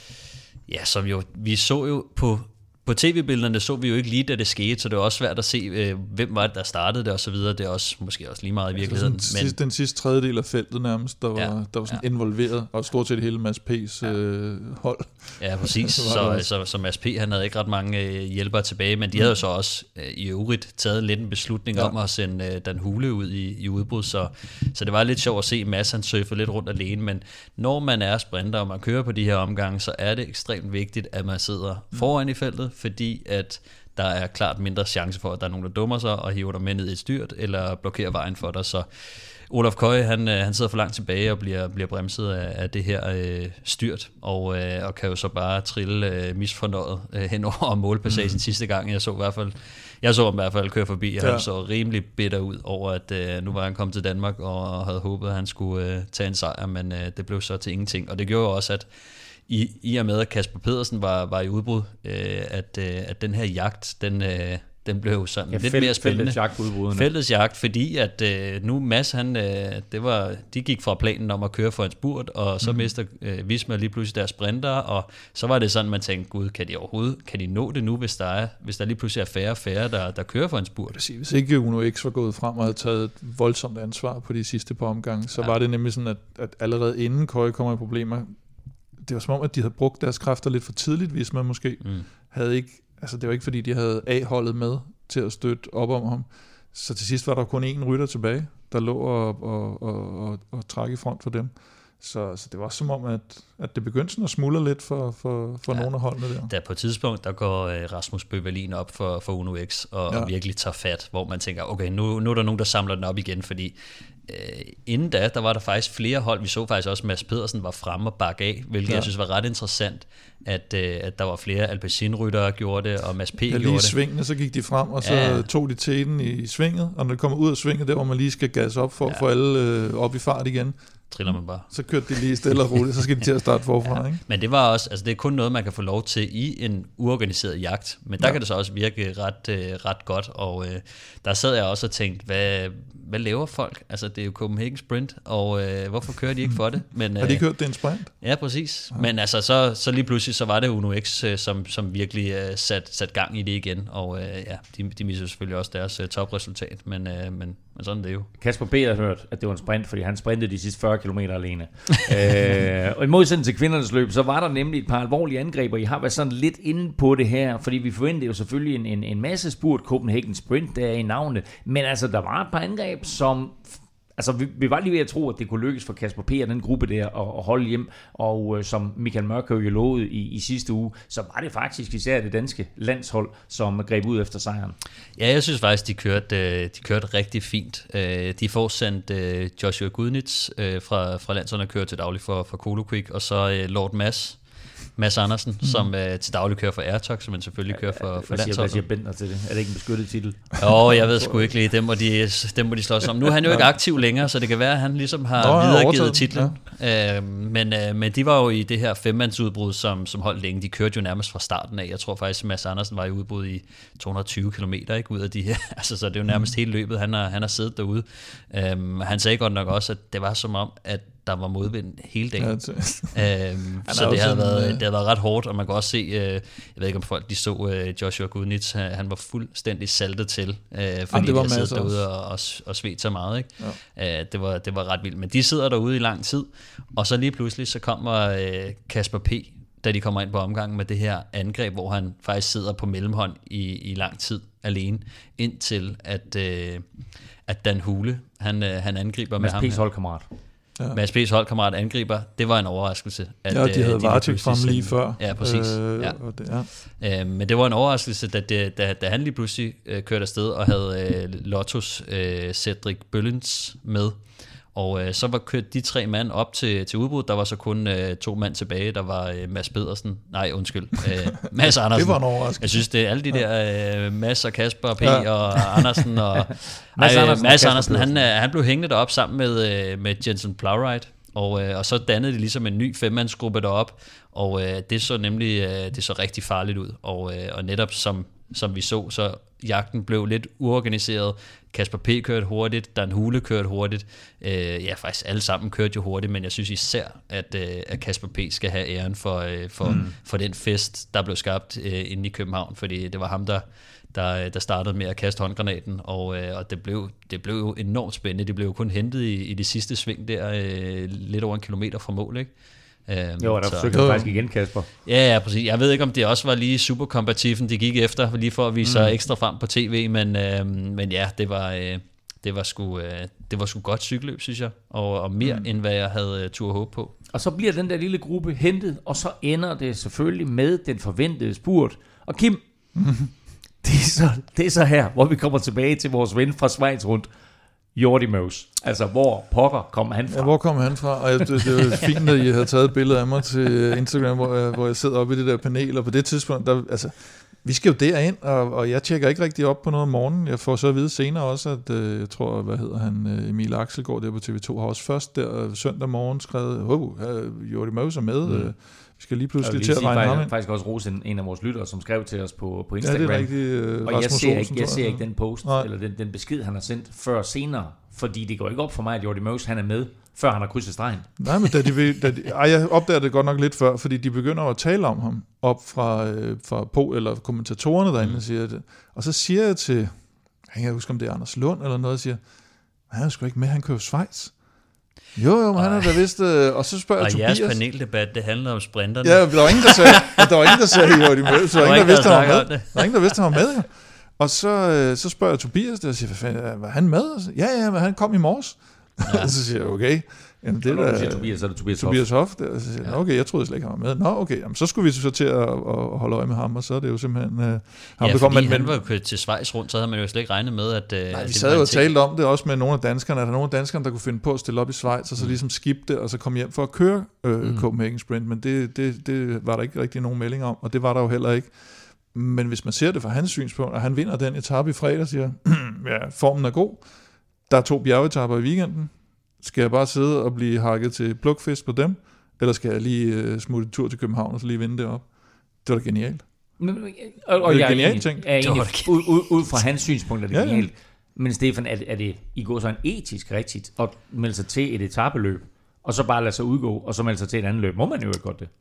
ja, som jo, vi så jo på På tv-billederne så vi jo ikke lige, da det skete, så det var også svært at se, øh, hvem var det, der startede det og så videre. Det er også måske også lige meget i virkeligheden. Altså men... Den sidste tredjedel af feltet nærmest, der var, ja, der var sådan ja. involveret, og stort set hele Mads P's øh, hold. Ja, præcis. så, så, så, så Mads P, han havde ikke ret mange øh, hjælpere tilbage, men de mm. havde jo så også øh, i øvrigt taget lidt en beslutning ja. om at sende øh, Dan Hule ud i, i udbrud, så, så det var lidt sjovt at se Mads, han surfer lidt rundt alene, men når man er sprinter, og man kører på de her omgange, så er det ekstremt vigtigt, at man sidder mm. foran i feltet, fordi at der er klart mindre chance for, at der er nogen, der dummer sig og hiver dig med ned i et styrt, eller blokerer vejen for dig. Så Olaf Koy, han, han sidder for langt tilbage og bliver, bliver bremset af, af det her øh, styrt, og, øh, og kan jo så bare trille øh, misfornøjet øh, hen over målpassagen mm. sidste gang. Jeg så i hvert fald, jeg så ham i hvert fald køre forbi, og ja. han så rimelig bitter ud over, at øh, nu var han kommet til Danmark, og havde håbet, at han skulle øh, tage en sejr, men øh, det blev så til ingenting. Og det gjorde også, at I, i og med, at Kasper Pedersen var, var i udbrud, øh, at, øh, at den her jagt, den, øh, den blev sådan ja, lidt fæld, mere spændende. Fældets jagt udbrudene. Fældets jagt, fordi at øh, nu Mads, han, øh, det var, de gik fra planen om at køre for en spurt, og så mm. mister øh, Visma lige pludselig deres sprinter, og så var det sådan, man tænkte, gud, kan de overhovedet, kan de nå det nu, hvis der, er, hvis der lige pludselig er færre og færre, der, der kører for en spurt? Præcis. Hvis ikke Uno X var gået frem og havde taget et voldsomt ansvar på de sidste par omgange, så ja. var det nemlig sådan, at, at allerede inden Køge kommer i problemer, det var som om, at de havde brugt deres kræfter lidt for tidligt, hvis man måske mm. havde ikke, altså det var ikke fordi, de havde A-holdet med til at støtte op om ham. Så til sidst var der kun én rytter tilbage, der lå og, og, og, og, og trak i front for dem. Så, så det var som om, at, at det begyndte sådan at smuldre lidt for, for, for ja. nogle af holdene der. Der på et tidspunkt, der går Rasmus Bøvalin op for, for Uno X og, ja. og virkelig tager fat, hvor man tænker, okay, nu, nu er der nogen, der samler den op igen, fordi øh, inden da, der var der faktisk flere hold. Vi så faktisk også, at Mads Pedersen var fremme og bakke af, hvilket ja. jeg synes var ret interessant, at, øh, at der var flere Alpecin-ryttere, der gjorde det, og Mads P. Ja, gjorde lige det. i svingene, så gik de frem, og så ja. tog de teten i svinget, og når de kommer ud af svinget, der hvor man lige skal gasse op for at ja. få alle øh, op i fart igen, triller man bare. Så kørte de lige stille og roligt, så skal de til at starte forfra. Ja. Ikke? Men det var også, altså det er kun noget, man kan få lov til i en uorganiseret jagt, men der ja. kan det så også virke ret, øh, ret godt, og øh, der sad jeg også og tænkte, hvad, hvad laver folk? Altså det er jo Copenhagen Sprint, og øh, hvorfor kører de ikke for det? Men, øh, har de kørt det en sprint? Ja, præcis. Ja. Men altså så, så lige pludselig, så var det Uno X, øh, som, som virkelig øh, sat, sat gang i det igen, og øh, ja, de, de missede selvfølgelig også deres øh, topresultat, men, øh, men, men sådan det er jo. Kasper B. har hørt, at det var en sprint, fordi han sprintede de sidste fyrre kilometer alene. øh, og i modsætning til kvindernes løb, så var der nemlig et par alvorlige angreb, og I har været sådan lidt inde på det her, fordi vi forventede jo selvfølgelig en, en, en masse spurt Copenhagen Sprint der i navnet, men altså der var et par angreb, som altså vi, vi var lige ved at tro, at det kunne lykkes for Kasper P. og den gruppe der at, at holde hjem, og øh, som Michael Mørkøv jo lovede i, i sidste uge, så var det faktisk især det danske landshold, som greb ud efter sejren. Ja, jeg synes faktisk, de kørte, de kørte rigtig fint. De får sendt Joshua Gudnitz fra, fra landsholdet, kører til daglig for, for Colo Quick, og så Lord Mads, Mads Andersen, mm. som uh, til daglig kører for Airtox, som man selvfølgelig kører for, for landsholdet. Hvad siger Bender til det? Er det ikke en beskyttet titel? Jo, jeg ved sgu ikke lige. Dem må de, dem må de slås om. Nu er han jo ikke aktiv længere, så det kan være, at han ligesom har Nå, videregivet titlen. Ja. Uh, men, uh, men de var jo i det her femmandsudbrud, som, som holdt længe. De kørte jo nærmest fra starten af. Jeg tror faktisk, at Mads Andersen var i udbrud i to hundrede og tyve kilometer, ikke, ud af de her. Altså, så det er jo nærmest mm. hele løbet. Han har, han har siddet derude. Uh, han sagde godt nok også, at det var som om, at der var modvind hele dagen. Ja, øhm, så det havde, været, det havde været ret hårdt, og man kan også se, øh, jeg ved ikke om folk de så øh, Joshua Gudnitz, han, han var fuldstændig saltet til, øh, fordi de havde siddet derude og, og, og svedt så meget. Ikke? Ja. Øh, det, var, det var ret vildt. Men de sidder derude i lang tid, og så lige pludselig så kommer øh, Kasper P., da de kommer ind på omgangen med det her angreb, hvor han faktisk sidder på mellemhånd i, i lang tid alene, indtil at, øh, at Dan Hule, han, øh, han angriber med ham. Mads P's holdkammerat. Ja. Mads P's holdkammerat angriber, det var en overraskelse. At, ja, de havde Vartik frem lige før. Ja, præcis. Øh, ja. Det, ja. Øh, men det var en overraskelse, da, det, da, da han lige pludselig øh, kørte afsted og havde øh, Lottos øh, Cedric Bøllens med. Og øh, så var kørt de tre mand op til, til udbrud. Der var så kun øh, to mand tilbage. Der var øh, Mads Pedersen. Nej, undskyld. Øh, Mads Andersen. Det var en overraskelse. Jeg synes, det er alle de der øh, Mads og Kasper P. Ja. og Andersen. Og, Mads ej, Andersen, Mads Andersen han, han blev hængende derop sammen med, øh, med Jensen Plowright. Og, øh, og så dannede de ligesom en ny femmandsgruppe derop. Og øh, det så nemlig øh, det så rigtig farligt ud. Og, øh, og netop som, som vi så, så jagten blev lidt uorganiseret. Kasper P. kørte hurtigt, Dan Hule kørte hurtigt. Øh, ja, faktisk alle sammen kørte jo hurtigt, men jeg synes især, at, øh, at Kasper P. skal have æren for, øh, for, mm. for den fest, der blev skabt øh, inde i København, fordi det var ham, der, der, der startede med at kaste håndgranaten, og, øh, og det, blev, det blev jo enormt spændende. Det blev jo kun hentet i, i det sidste sving der, øh, lidt over en kilometer fra mål, ikke? Øhm, jo, der forsøgte han faktisk igen, Kasper. Ja, ja, præcis. Jeg ved ikke, om det også var lige superkompativen, de gik efter, lige for at vise sig mm. ekstra frem på tv, men, øh, men ja, det var, øh, det var sgu, øh, det var sgu godt cykelløb, synes jeg, og, og mere mm. end hvad jeg havde uh, tur håb på. Og så bliver den der lille gruppe hentet, og så ender det selvfølgelig med den forventede spurt. Og Kim, det, er så, det er så her, hvor vi kommer tilbage til vores ven fra Schweiz rundt. Jordi Meus. Altså, hvor pokker kom han fra? Ja, hvor kom han fra? Og jeg, det, det var fint, at I havde taget et billede af mig til Instagram, hvor jeg, hvor jeg sidder oppe i det der panel, og på det tidspunkt, der, altså, vi skal jo derind, og, og jeg tjekker ikke rigtig op på noget om morgenen. Jeg får så at vide senere også, at øh, jeg tror, hvad hedder han, Emil Axelgaard der på T V to, har også først der søndag morgen skrevet, hov, Jordi Meus er med, mm. Vi skal lige pludselig lige til at regne ham ind. Jeg faktisk også rose en, en af vores lyttere, som skrev til os på, på Instagram. Ja, det er rigtigt. Uh, og jeg ser, ikke, jeg ser ikke den post, Nej. eller den, den besked, han har sendt før senere, fordi det går ikke op for mig, at Jordi Mose, han er med, før han har krydset stregen. Nej, men da de, vil, da de, ej, jeg opdager det godt nok lidt før, fordi de begynder at tale om ham op fra, øh, fra på, eller kommentatorerne derinde, mm. siger det. Og så siger jeg til, jeg kan ikke huske, om det er Anders Lund eller noget, siger, han er sgu ikke med, han kører Schweiz. Jo, jo, men han er da vist, øh, og så spørger og Tobias. Og jeres paneldebat, det handler om sprinterne. Ja, der var ingen, der sagde, der var ingen, der sagde, Jordi Mose, så der var ingen, der vidste, han var med. Der var ingen, der vidste, han var med, ja. Og så, øh, så spørger jeg Tobias, der siger, hvad fanden, var han med? Og så, ja, ja, men han kom i morges. Ja. Og så siger jeg, okay. Jamen, det og når der, du siger Tobias, så er det Tobias, Tobias Hoff. Der, og så siger jeg, okay, jeg troede slet ikke, han var med. Nå, okay, jamen, så skulle vi så til at, at, at holde øje med ham, og så er det jo simpelthen... Uh, ham, ja, fordi kom, men, han var jo kørt til Schweiz rundt, så havde man jo slet ikke regnet med, at... Nej, at vi sad jo og talte om det også med nogle af danskerne, at der er nogle af danskerne, der kunne finde på at stille op i Schweiz, og så ligesom skifte det, og så komme hjem for at køre øh, mm. Copenhagen Sprint, men det, det, det var der ikke rigtig nogen melding om, og det var der jo heller ikke. Men hvis man ser det fra hans synspunkt, og han vinder den etape i fredag, siger, ja, formen er god, der er to bjergetapper i weekenden, skal jeg bare sidde og blive hakket til plukfisk på dem, eller skal jeg lige uh, smutte en tur til København og så lige vinde det op? Det var da genialt. Men, og, og det er genialt egentlig, tænkt. er egentlig, ud, ud, ud fra hans synspunkt er det ja, genialt. Ja. Men Stefan, er, er det i går så en etisk rigtigt at melde sig til et etapeløb, og så bare lade sig udgå, og så melde sig til et andet løb? Må man jo ikke godt det?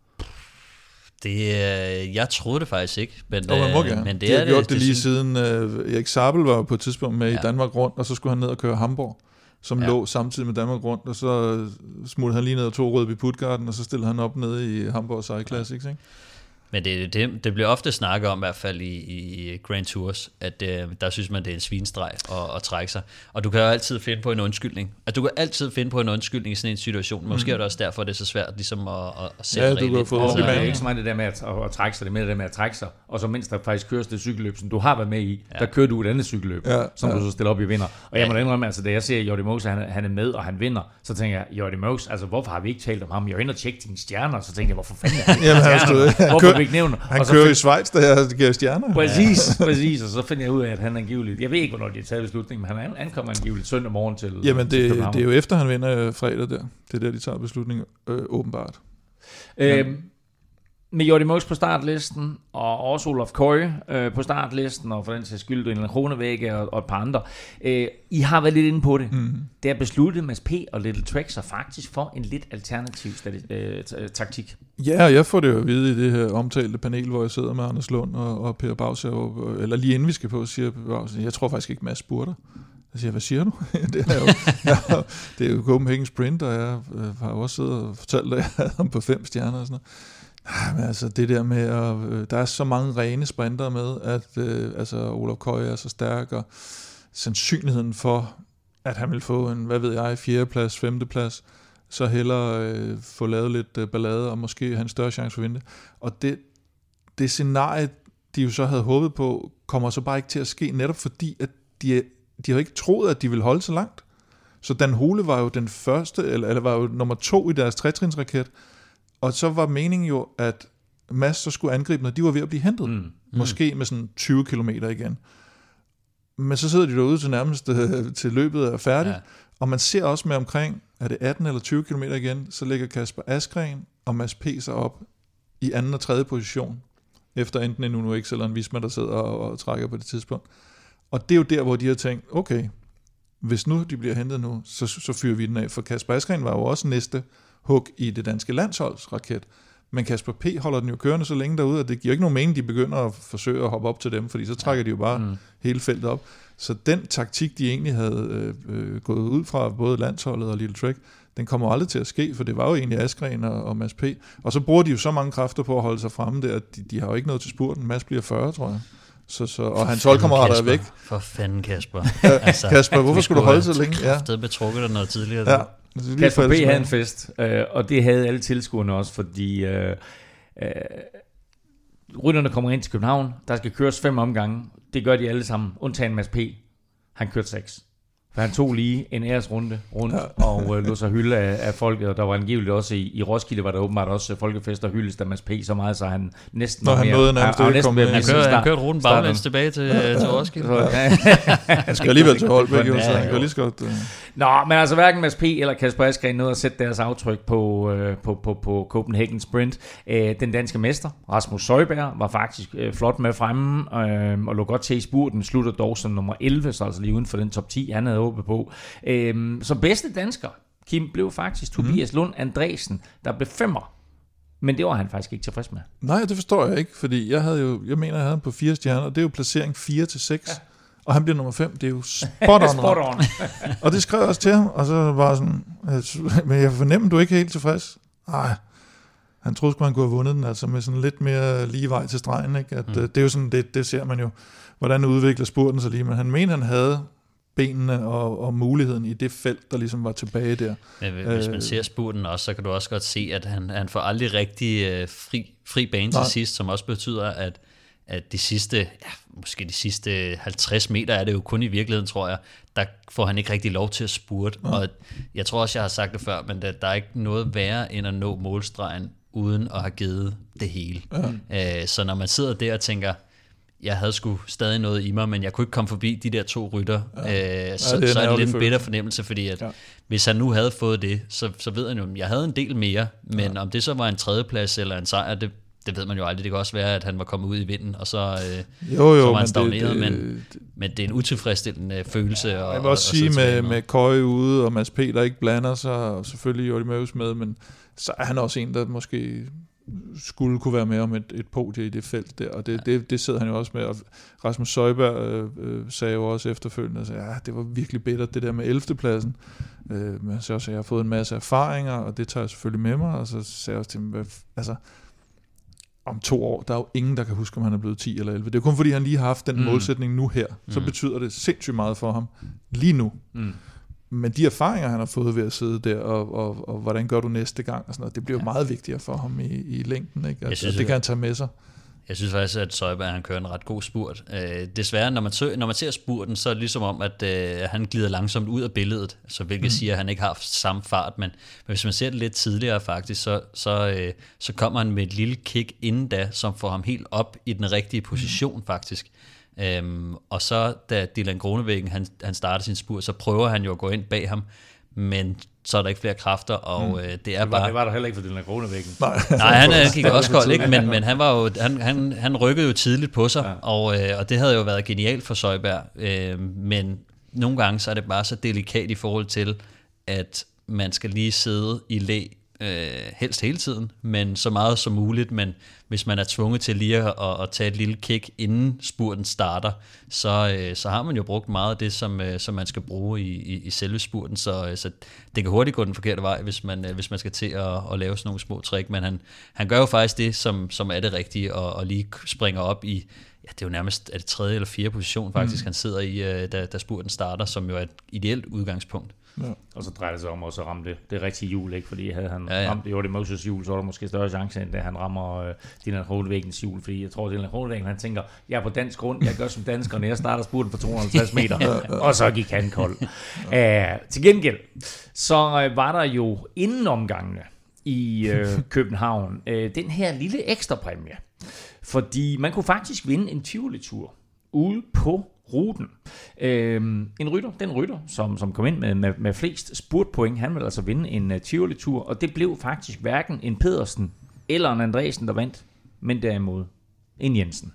Det, jeg troede det faktisk ikke, men, oh, man må, ja. men det de har er gjort det, det, det lige siden uh, Erik Sabel var på et tidspunkt med ja. i Danmark rundt, og så skulle han ned og køre Hamburg, som ja. lå samtidig med Danmark rundt, og så smuttede han lige ned og tog Rødby Puttgarden, og så stillede han op nede i Hamburg Cycle Classics, ikke? Men det, det, det bliver ofte snakket om, i hvert fald i, i Grand Tours, at øh, der synes man, det er en svinstreg at, at trække sig. Og du kan jo altid finde på en undskyldning. At du kan altid finde på en undskyldning i sådan en situation. Måske mm. er det også derfor, det er så svært ligesom at, at, at sætte ja, du kan få altså, det er ikke så meget det der med at, at, at trække sig, det er med det med at trække sig. Og så mens der faktisk køres det cykelløb, som du har været med i, ja. der kører du et andet cykelløb, ja, som ja. du så stiller op i vinder. Og jeg må da indrømme, altså da jeg ser Jordi Mose, han, han er med, og han vinder, så tænker jeg, Jordi Mose, altså hvorfor har vi ikke talt om ham? Jeg er inde og tjekke dine stjerner, så tænker jeg, hvorfor fanden er han stjerner? Hvorfor har vi ikke nævnt? Han kører i Schweiz, der jeg giver stjerner. Præcis, præcis, og så finder jeg ud af, at han angiveligt, jeg ved ikke, hvornår de har taget beslutningen, men han ankommer angiveligt søndag morgen til Jamen, det, til det er jo efter, han vinder fredag der. Det er der, de tager beslutningen, øh, åbenbart. Øhm, med Jordi Mose på startlisten, og også Olaf Køge øh, på startlisten, og for den sags skyld, en Kronevægge og, og et par andre. Øh, I har været lidt inde på det. Mm-hmm. Det er besluttet Mads P. og Little Trek sig faktisk for en lidt alternativ stati- øh, taktik. Ja, jeg får det jo at vide i det her omtalte panel, hvor jeg sidder med Anders Lund og, og Per Bagshaw, eller lige inden vi skal på, siger Per Bagshaw, jeg tror faktisk ikke Mads spurgter. Jeg siger, hvad siger du? det, er jo, jeg, det er jo Copenhagen Sprint, og jeg øh, har også siddet og fortalt dig, at jeg havde ham på fem stjerner og sådan noget. Men altså det der med, at øh, der er så mange rene sprinter med, at øh, altså Olaf Køge er så stærk, og sandsynligheden for, at han vil få en, hvad ved jeg, fjerdeplads, femteplads, så hellere øh, få lavet lidt øh, ballade, og måske have en større chance for at vinde. Og det, det scenarie, de jo så havde håbet på, kommer så bare ikke til at ske, netop fordi, at de, de har ikke troet, at de ville holde så langt. Så Dan Hole var jo den første, eller, eller var jo nummer to i deres tretrinsraket, og så var meningen jo, at Mads så skulle angribe, når de var ved at blive hentet. Mm. Mm. Måske med sådan tyve kilometer igen. Men så sidder de derude til nærmest til løbet er færdigt. Ja. Og man ser også med omkring, er det atten eller tyve kilometer igen, så ligger Kasper Askren og Mads P. sig op i anden og tredje position. Efter enten en Uno X eller en Visma, der sidder og, og trækker på det tidspunkt. Og det er jo der, hvor de har tænkt, okay, hvis nu de bliver hentet nu, så, så fyrer vi den af. For Kasper Askren var jo også næste hug i det danske landsholdsraket. Men Kasper P. holder den jo kørende så længe derude, at det giver ikke nogen mening, de begynder at forsøge at hoppe op til dem, fordi så trækker de jo bare mm. hele feltet op. Så den taktik, de egentlig havde øh, gået ud fra, både landsholdet og Little Trek, den kommer aldrig til at ske, for det var jo egentlig Askren og, og Mads P. Og så bruger de jo så mange kræfter på at holde sig fremme der, at de, de har jo ikke noget til spurten. Mads bliver fyrre, tror jeg. Så, så, og hans holdkammerater er væk. For fanden, Kasper. altså, Kasper, hvorfor skulle du holde så længe? Ja. Det betrukket dig noget tidligere. Ja. Kasper P. havde en fest, øh, og det havde alle tilskuerne også, fordi øh, øh, rytterne kommer ind til København, der skal køres fem omgange, det gør de alle sammen, undtagen Mads P. Han kørte seks. For han tog lige en æresrunde rundt ja. og øh, lå sig hylde af, af folket, og der var angiveligt også i, i Roskilde, var der åbenbart også folkefester hyldes, der Mads P. så meget, så han næsten... Når han nåede nærmest ikke komme med. Han kørte, han kørte ruten baglæns tilbage til, ja. til Roskilde. Ja. Han skal alligevel til Holbæk, så han kan lige så godt... Uh... Nå, men altså hverken Mads P. eller Kasper Asgreen nåede at sætte deres aftryk på, øh, på, på, på Copenhagen Sprint. Øh, den danske mester, Rasmus Søjberg, var faktisk øh, flot med fremme, øh, og lå godt til i spurten, slutter dog som nummer elleve, så altså lige uden for den top ti, han havde håbet på. Øhm, så bedste dansker, Kim, blev faktisk Tobias mm. Lund Andresen, der blev femmer. Men det var han faktisk ikke tilfreds med. Nej, det forstår jeg ikke, fordi jeg havde jo, jeg mener, jeg havde ham på fire stjerner, og det er jo placering fire til seks. Ja. Og han bliver nummer fem, det er jo spot on. spot on. Og det skrev jeg også til ham, og så var sådan, men jeg fornemmer, du er ikke helt tilfreds. Nej, han troede sgu, han kunne have vundet den, altså med sådan lidt mere lige vej til stregen, ikke? At, mm. det er jo sådan, det, det ser man jo, hvordan udvikler spurten sig lige, men han mener, han havde benene og, og muligheden i det felt, der ligesom var tilbage der. Ja, hvis man ser spurten også, så kan du også godt se, at han, han får aldrig rigtig øh, fri, fri bane til Nej. sidst, som også betyder, at, at de sidste, ja, måske de sidste halvtreds meter er det jo kun i virkeligheden, tror jeg, der får han ikke rigtig lov til at spurte. Ja. Og jeg tror også, jeg har sagt det før, men der, der er ikke noget værre end at nå målstregen, uden at have givet det hele. Ja. Øh, så når man sidder der og tænker, jeg havde sgu stadig noget i mig, men jeg kunne ikke komme forbi de der to rytter, ja. øh, så, ja, det er, så er det lidt en bitter fornemmelse, fordi at ja. hvis han nu havde fået det, så, så ved han jo, at jeg havde en del mere, men ja. om det så var en tredjeplads eller en sejr, det, det ved man jo aldrig. Det kan også være, at han var kommet ud i vinden, og så, øh, jo, jo, så var han stagneret, men, men det er en utilfredsstillende følelse. Ja, og, jeg vil også og, sige og med, med Køje ude, og Mads P. der ikke blander sig, og selvfølgelig Jordi Møves med, men så er han også en, der måske skulle kunne være med om et, et podie i det felt der, og det, ja. det, det sidder han jo også med, og Rasmus Søjberg øh, øh, sagde jo også efterfølgende, at ja, det var virkelig bittert, det der med ellevte pladsen, øh, men så også, jeg har fået en masse erfaringer, og det tager jeg selvfølgelig med mig, og så sagde jeg også til ham, altså, om to år, der er jo ingen, der kan huske, om han er blevet ti eller elleve. Det er kun fordi, han lige har haft den mm. målsætning nu her, så mm. betyder det sindssygt meget for ham lige nu. Mm. Men de erfaringer, han har fået ved at sidde der, og, og, og hvordan gør du næste gang, og sådan noget, det bliver jo ja. meget vigtigere for ham i, i længden, ikke? At, synes, det kan han tage med sig. Jeg synes faktisk, at Søjberg, han kører en ret god spurt. Øh, desværre, når man, sø, når man ser spurten, så er det ligesom om, at øh, han glider langsomt ud af billedet, så hvilket mm. siger, at han ikke har samme fart, men, men hvis man ser det lidt tidligere faktisk, så, så, øh, så kommer han med et lille kick inden da, som får ham helt op i den rigtige position mm. faktisk. Øhm, og så da Dylan Groenewegen han, han starter sin spurt, så prøver han jo at gå ind bag ham, men så er der ikke flere kræfter, og mm. øh, det er det var, bare... Det var der heller ikke for Dylan Groenewegen. Nej, Nej han øh, gik også koldt, ikke? Men, men han, var jo, han, han, han rykkede jo tidligt på sig, ja. og, øh, og det havde jo været genialt for Søjberg, øh, men nogle gange så er det bare så delikat i forhold til, at man skal lige sidde i læ, øh, helst hele tiden, men så meget som muligt, men hvis man er tvunget til lige at, at, at tage et lille kick, inden spurten starter, så, øh, så har man jo brugt meget af det, som, øh, som man skal bruge i, i, i selve spurten, så, øh, så det kan hurtigt gå den forkerte vej, hvis man, øh, hvis man skal til at, at lave sådan nogle små trick, men han, han gør jo faktisk det, som, som er det rigtige, og, og lige springer op i, ja, det er jo nærmest er det tredje eller fjerde position faktisk, mm. han sidder i, øh, da, da spurten starter, som jo er et ideelt udgangspunkt. Ja. Og så drejer det sig om også at ramme det, det rigtige hjul, ikke? Fordi havde han ja, ja. ramt Jordi Moses hjul, så er der måske større chance, end da han rammer øh, Dylan Groeneweggens hjul, fordi jeg tror, at Dylan Groenewegen, han tænker, jeg er på dansk grund, jeg gør som dansker, når jeg starter spurten på to hundrede og halvtreds meter, og så gik han kold. Æh, til gengæld, så øh, var der jo inden omgangene i øh, København øh, den her lille ekstra præmie, fordi man kunne faktisk vinde en Tivoli-tur ude på ruten. Øhm, en rytter, den rytter, som, som kom ind med, med, med flest spurtpoint, han ville altså vinde en uh, Tivoli-tur, og det blev faktisk hverken en Pedersen eller en Andresen, der vandt, men derimod en Jensen.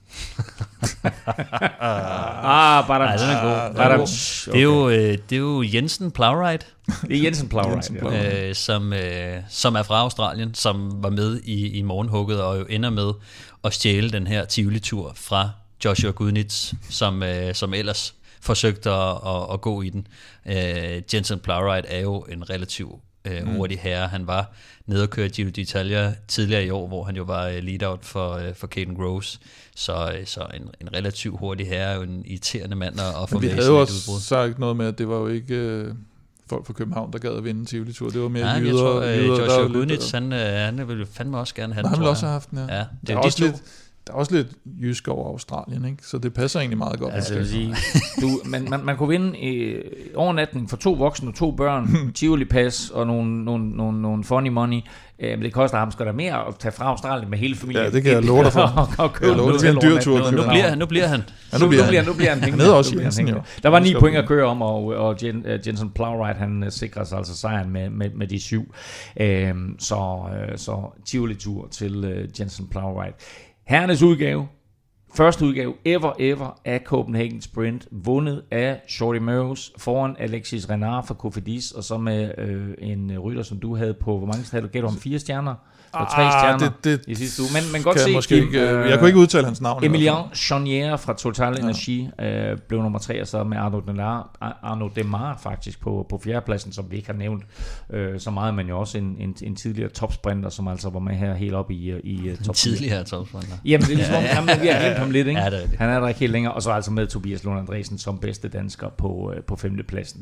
ah, bare Ej, den er god. Den er god. Okay. Det, er jo, øh, det er jo Jensen Plowright. Det er Jensen Plowright, ja. øh, som, øh, som er fra Australien, som var med i, i morgenhugget, og jo ender med at stjæle den her Tivoli-tur fra Joshua Gudnitz, som, øh, som ellers forsøgte at, at, at gå i den. Øh, Jensen Plowright er jo en relativt øh, hurtig herre. Han var nede og køre Giro d'Italia tidligere i år, hvor han jo var lead-out for, øh, for Caden Groves. Så, øh, så en, en relativt hurtig herre, jo en irriterende mand at få med i sådan et udbrud. Vi havde jo også sagt noget med, at det var jo ikke... Øh folk fra København, der gad at vinde Tivoli-tur. Det var mere ja, jyder. Jeg tror, uh, Joshua Gudnitz, han, uh, han ville fandme også gerne have den, han ville også have haft den, ja. ja det der, er er også de lidt, der er også lidt jysk over Australien, ikke? Så det passer egentlig meget godt. Altså, jeg vil sige, du, man, man, man kunne vinde øh, overnatning for to voksne og to børn, Tivoli Pass og nogle, nogle, nogle, nogle funny money. Øh, men det koster ham sgu da mere at tage fra Australien med hele familien. Ja, det kan jeg love dig for. og, og jeg love dig, det er en dyr tur. Nu, nu, bliver, nu bliver han. Ja, nu, nu, bliver han. nu bliver han. Han er også Jensen, jo. Der var ni point at køre om, og, og Jen, uh, Jensen Plowright, han uh, sikrer sig altså sejren med, med, med de syv. Øh, så, uh, så Tivoli-tur til uh, Jensen Plowright. Herrenes udgave. Første udgave ever, ever af Copenhagen Sprint, vundet af Shorty Meadows foran Alexis Renard fra Cofidis, og så med øh, en rytter, som du havde på, hvor mange havde du gætter om? Fire stjerner? Og tre ah, stjerner det, det i sidste uge. Men, men godt se, jeg, ikke, øh, jeg kunne ikke udtale hans navn. Emilien Chonier fra Total Energy ja. øh, blev nummer tre, og så med Arnaud Demar, Arnaud Demar faktisk på, på fjerdepladsen, som vi ikke har nævnt øh, så meget, men jo også en, en, en tidligere topsprinter, som altså var med her helt op i, i top. En tidligere topsprinter. Jamen, det er ligesom, ja, ja. vi har glemt ham lidt, ikke? Ja, det er det. Han er der ikke helt længere, og så altså med Tobias Lund Andresen som bedste dansker på, øh, på femtepladsen.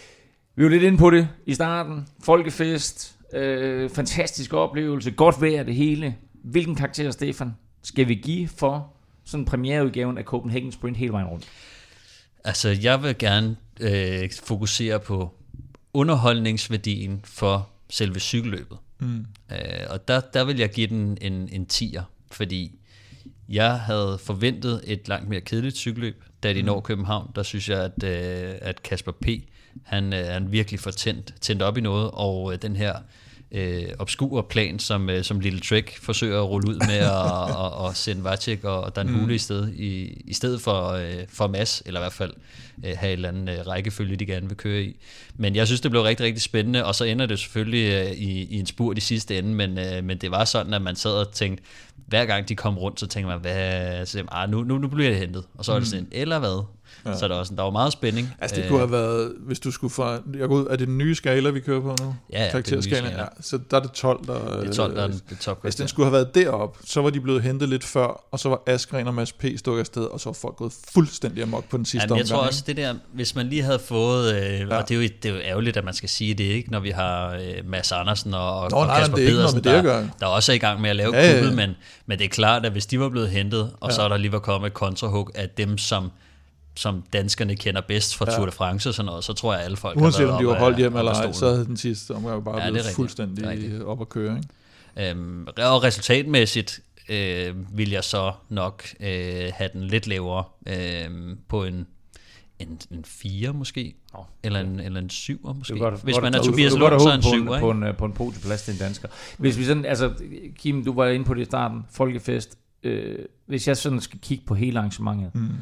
Vi var lidt inde på det i starten. Folkefest. Øh, fantastisk oplevelse, godt vejr det hele. Hvilken karakter, Stefan, skal vi give for sådan premiereudgaven af Copenhagen Sprint hele vejen rundt? Altså, jeg vil gerne øh, fokusere på underholdningsværdien for selve cykelløbet. Mm. Øh, og der, der vil jeg give den en, en tier, fordi jeg havde forventet et langt mere kedeligt cykelløb. Da de når København, der synes jeg, at, øh, at Kasper P., han er øh, virkelig for tændt, tændt op i noget, og øh, den her øh, obskure plan, som, øh, som Little Trek forsøger at rulle ud med at og, og sende Vacek og Dan Hule mm. i, sted, i, i stedet for, øh, for Mads, eller i hvert fald øh, have en eller anden øh, rækkefølge, de gerne vil køre i. Men jeg synes, det blev rigtig, rigtig spændende, og så ender det selvfølgelig øh, i, i en spurt i sidste ende, men, øh, men det var sådan, at man sad og tænkte, hver gang de kom rundt, så tænker man, hvad, så, ah, nu, nu, nu bliver det hentet, og så er det sådan, eller hvad? Ja. Så er der også, der var meget spænding. Altså det kunne have været, hvis du skulle fra, jeg går ud, er det den nye skala, vi kører på nu? Ja, ja, karakterskala. Ja, så der er det tolv, der... Det er tolv, der er det top. Hvis den skulle have været derop, så var de blevet hentet lidt før, og så var Askren og Mads P. stukket afsted, og så var folk gået fuldstændig amok på den sidste omgang. Jeg tror også, det der, hvis man lige havde fået, øh, ja. og det er, jo, det er jo ærgerligt, at man skal sige det, ikke, når vi har øh, Mads Andersen og, Nå, og nej, Kasper Pedersen, der, der også er i gang med at lave ja, ja. kuppet, men, men det er klart, at hvis de var blevet hentet, og ja. så er der lige var kommet et kontrahug af dem, som som danskerne kender bedst fra ja. Tour de France og sådan noget, så tror jeg, at alle folk uanset har været om de var holdt hjem eller ej, så havde den sidste omgang bare ja, blevet fuldstændig op at køre. Ikke? Øhm, og resultatmæssigt øh, vil jeg så nok øh, have den lidt lavere øh, på en en, en fire måske, oh, eller, en, eller en syver måske. Godt, hvis godt, man er godt, Tobias Lund, så en syver. På en, på en podieplads til en dansker. Hvis vi sådan, altså Kim, du var inde på det i starten, Folkefest. Øh, hvis jeg sådan skal kigge på hele arrangementet, mm.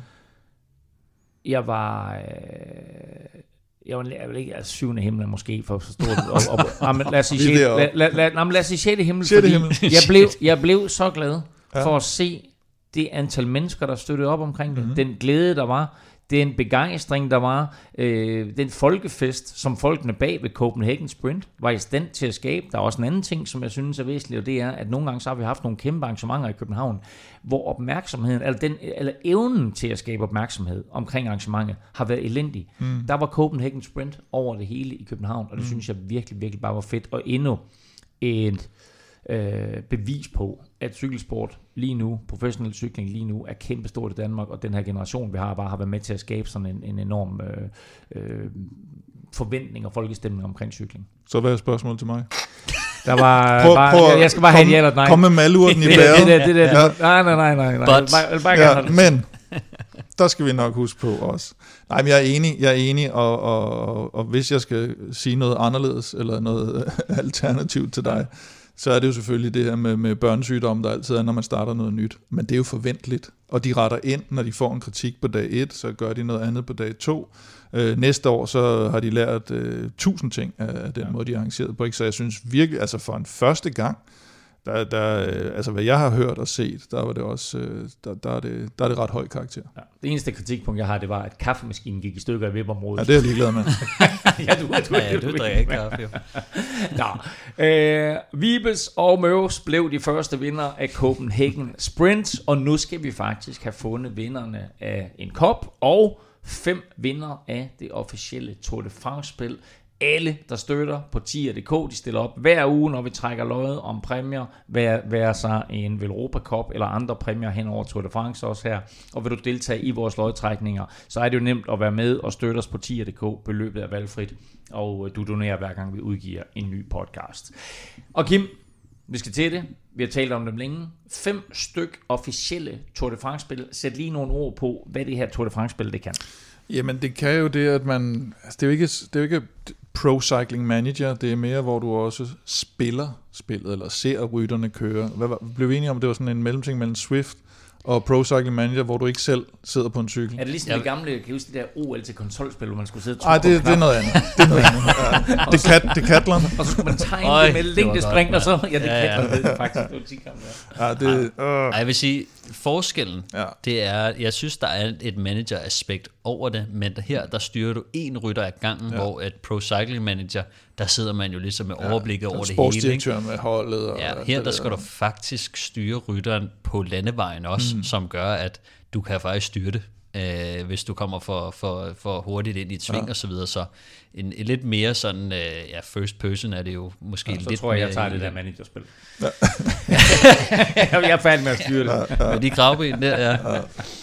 Jeg var, øh, jeg var, jeg vil ikke, altså syvende himmel måske for at forstå det. Og, og, og, men lad os sige sjette, lad, lad, lad, lad, lad os sige sjette himmel, fordi himmel. Jeg, blev, jeg blev så glad ja. for at se det antal mennesker, der støttede op omkring det. Mm-hmm. Den glæde, der var. Den begejstring, der var. Øh, den folkefest, som folkene bag ved Copenhagen Sprint var i stand til at skabe. Der er også en anden ting, som jeg synes er væsentligt, og det er, at nogle gange så har vi haft nogle kæmpe arrangementer i København, hvor opmærksomheden, eller, den, eller evnen til at skabe opmærksomhed omkring arrangementet, har været elendig. Mm. Der var Copenhagen Sprint over det hele i København, og det mm. synes jeg virkelig, virkelig bare var fedt. Og endnu et øh, bevis på, at cykelsport lige nu, professionel cykling lige nu, er kæmpestort i Danmark, og den her generation, vi har, bare har været med til at skabe sådan en, en enorm øh, øh, forventning og folkestemning omkring cykling. Så hvad er spørgsmålet til mig? Der var prøv, bare, prøv, jeg skal bare kom, have et ja eller nej. Kom med malurten i bæret. det, det, det, det, ja. Nej, nej, nej, nej. nej. But, bare, bare ja, men der skal vi nok huske på også. Nej, men jeg er enig, jeg er enig, og, og, og, og hvis jeg skal sige noget anderledes, eller noget alternativt til dig, så er det jo selvfølgelig det her med, med børnesygdomme, der altid er, når man starter noget nyt. Men det er jo forventeligt, og de retter ind, når de får en kritik på dag et, så gør de noget andet på dag to. Øh, næste år, så har de lært øh, tusind ting af den ja. måde, de er arrangeret på. Ikke? Så jeg synes virkelig, altså for en første gang, der, der, øh, altså hvad jeg har hørt og set, der var det også, øh, der, der, er det, der er det ret høj karakter. Ja. Det eneste kritikpunkt, jeg har, det var, at kaffemaskinen gik i stykker i vipområdet. Ja, det er jeg ligeglad med. ja, du, du, ja, du, du drikker ikke kaffe. Nå, øh, Vibes og Møves blev de første vinder af Copenhagen Sprint, og nu skal vi faktisk have fundet vinderne af en kop og fem vinder af det officielle Tour de France-spil. alle, der støtter på tier punktum d k, de stiller op hver uge, når vi trækker løjet om præmier, hvad, hvad så en Velropa Cup eller andre præmier hen over Tour de France også her. Og vil du deltage i vores løjetrækninger, så er det jo nemt at være med og støtte os på tier punktum d k. Beløbet er valgfrit, og du donerer hver gang vi udgiver en ny podcast. Og Kim, vi skal til det. Vi har talt om dem længe. Fem styk officielle Tour de France-spil. Sæt lige nogle ord på, hvad det her Tour de France-spil det kan. Jamen, det kan jo det, at man... Altså, det er jo ikke, det er jo ikke Pro Cycling Manager. Det er mere, hvor du også spiller spillet, eller ser rytterne køre. Hvad var, blev vi enige om, det var sådan en mellemting mellem Swift og Pro Cycling Manager, hvor du ikke selv sidder på en cykel? Er det ligesom ja. det gamle, kan du huske det der O L til konsolspil, hvor man skulle sidde og Nej, det, det er noget andet. Det er noget andet. Ja. Det kan Decathlon. Og så skulle man tegne Øj, det med længdespring, ja. og så... Ja, det ja, ja. kan man faktisk. Det var ti kamp, ja. Ja, det, uh. Ej, jeg vil sige, forskellen, ja. det er, jeg synes, der er et manager-aspekt over det, men her, der styrer du en rytter af gangen, ja. hvor et Pro Cycling Manager, der sidder man jo ligesom med overblikket ja, over det hele. Sportsdirektøren med holdet. Og ja, her der skal du faktisk styre rytteren på landevejen også, mm. som gør, at du kan faktisk styre det, øh, hvis du kommer for, for, for hurtigt ind i et sving ja. og så videre. Så en, en lidt mere sådan, øh, ja, first person er det jo måske ja, så lidt tror jeg, mere... jeg tager det der managerspil. Ja. Jeg er færdig med at styre det. Ja, ja. Med de kravben der, ja. ja.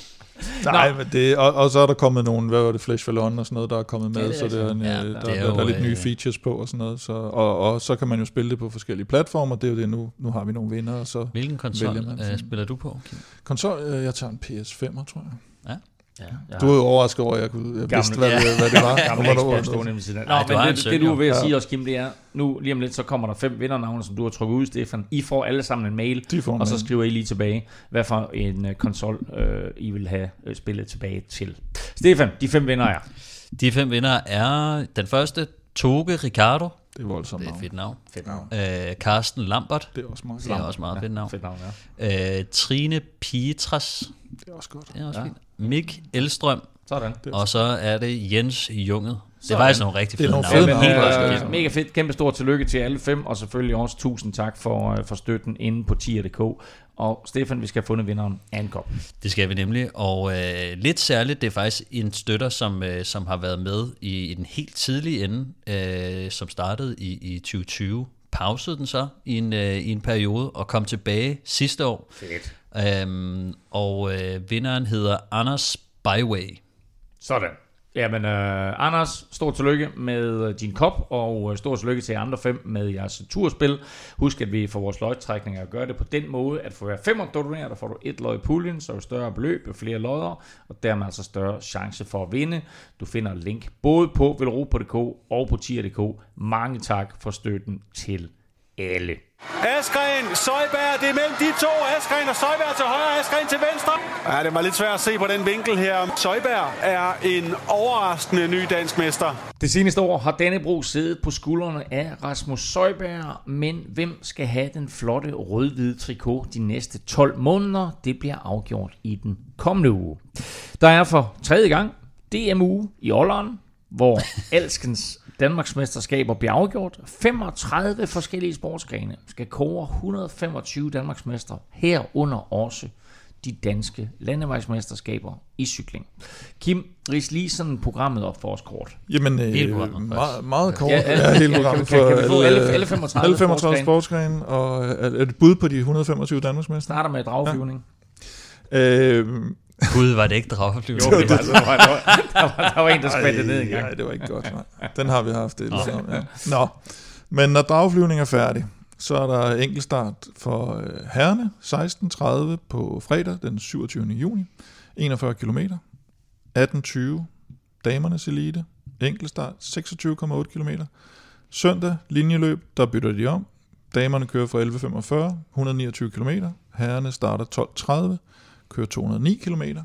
Nej, men det, og, og så er der kommet nogle, hvad var det, Flash Vallon og sådan noget, der er kommet med, det er så det er en, ja, der, der, er, der er lidt nye features på og sådan noget, så, og, og så kan man jo spille det på forskellige platformer, det er jo det, nu, nu har vi nogle vinder, og så hvilken konsol øh, spiller du på, Kim? Konsol, øh, jeg tager en P S fem, tror jeg. Ja. Ja, du er jo overrasket over, at jeg, kunne, jeg vidste, hvad, ja. det, hvad det var. Gammel ekspert stående ved siden af. Nå, Ej, men det, det du er ved at sige også, Kim, det er, nu lige om lidt, så kommer der fem vindernavne, som du har trykket ud, Stefan. I får alle sammen en mail, og mail. Så skriver I lige tilbage, hvad for en uh, konsol uh, I vil have uh, spillet tilbage til. Stefan, de fem vinder er? De fem vinder er den første, Toge Ricardo. Det er voldsomt navn. Det er fedt navn. Fedt navn. Øh, Carsten Lambert. Det er også meget, det er også meget ja, fedt navn. Fedt navn ja. øh, Trine Pietras. Det er også godt. Det er også ja. fint. Mik Elstrøm. Sådan. Og så er det Jens Junget. Det er faktisk nogle rigtig fede navne. Ja, mega fedt. Kæmpe stort tillykke til alle fem, og selvfølgelig også tusind tak for, for støtten inde på tier punktum d k. Og Stefan, vi skal have fundet vinderen af en kop. Det skal vi nemlig, og øh, lidt særligt, det er faktisk en støtter, som, øh, som har været med i, i den helt tidlige ende, øh, som startede i, i tyve tyve. Pausede den så i en, øh, i en periode, og kom tilbage sidste år. Fedt. Øhm, og øh, vinderen hedder Anders Byway. Sådan. Jamen, øh, Anders, stort tillykke med din kop, og stort tillykke til jer andre fem med jeres turspil. Husk, at vi får vores løjtrækninger gør det på den måde, at for hver fem donerer, der får du et løg i puljen, så er større beløb og flere lodder, og dermed altså større chance for at vinde. Du finder link både på velropa punktum d k og på tier punktum d k. Mange tak for støtten til alle. Askren, Søjberg, det er mellem de to. Askren og Søjberg til højre, Askren til venstre. Ja, det var lidt svært at se på den vinkel her. Søjberg er en overraskende ny dansk mester. Det seneste år har Dannebro siddet på skuldrene af Rasmus Søjberg, men hvem skal have den flotte rød-hvide trikot de næste tolv måneder? Det bliver afgjort i den kommende uge. Der er for tredje gang D M-uge i Ålderen, hvor alskens Danmarksmesterskaber bliver afgjort. femogtredive forskellige sportsgrene skal kåre et hundrede og femogtyve Danmarksmestre, herunder også de danske landevejsmesterskaber i cykling. Kim, ris lige sådan programmet op for os kort. Jamen, øh, meget, meget kort. Ja, alle, ja, hele programmet kan, kan, kan, kan vi få alle, alle femogtredive, alle femogtredive sportsgrene, og er, er det bud på de et hundrede og femogtyve Danmarksmestre? Starter med drageflyvning. Ja. Øh, Gud, var det ikke drageflyvning? Jo, det var, der, var, der, var, der var en, der spændte ned en gang. Nej, det var ikke godt. Nej. Den har vi haft det. Ligesom, ja. Nå, men når drageflyvning er færdig, så er der enkeltstart for herrene, seksten tredive på fredag den syvogtyvende juni, enogfyrre kilometer, atten tyve damernes elite, enkeltstart seksogtyve komma otte kilometer, søndag linjeløb, der bytter de om, damerne kører fra elleve femogfyrre, et hundrede og niogtyve kilometer, herrene starter tolv tredive, kører to hundrede og ni kilometer,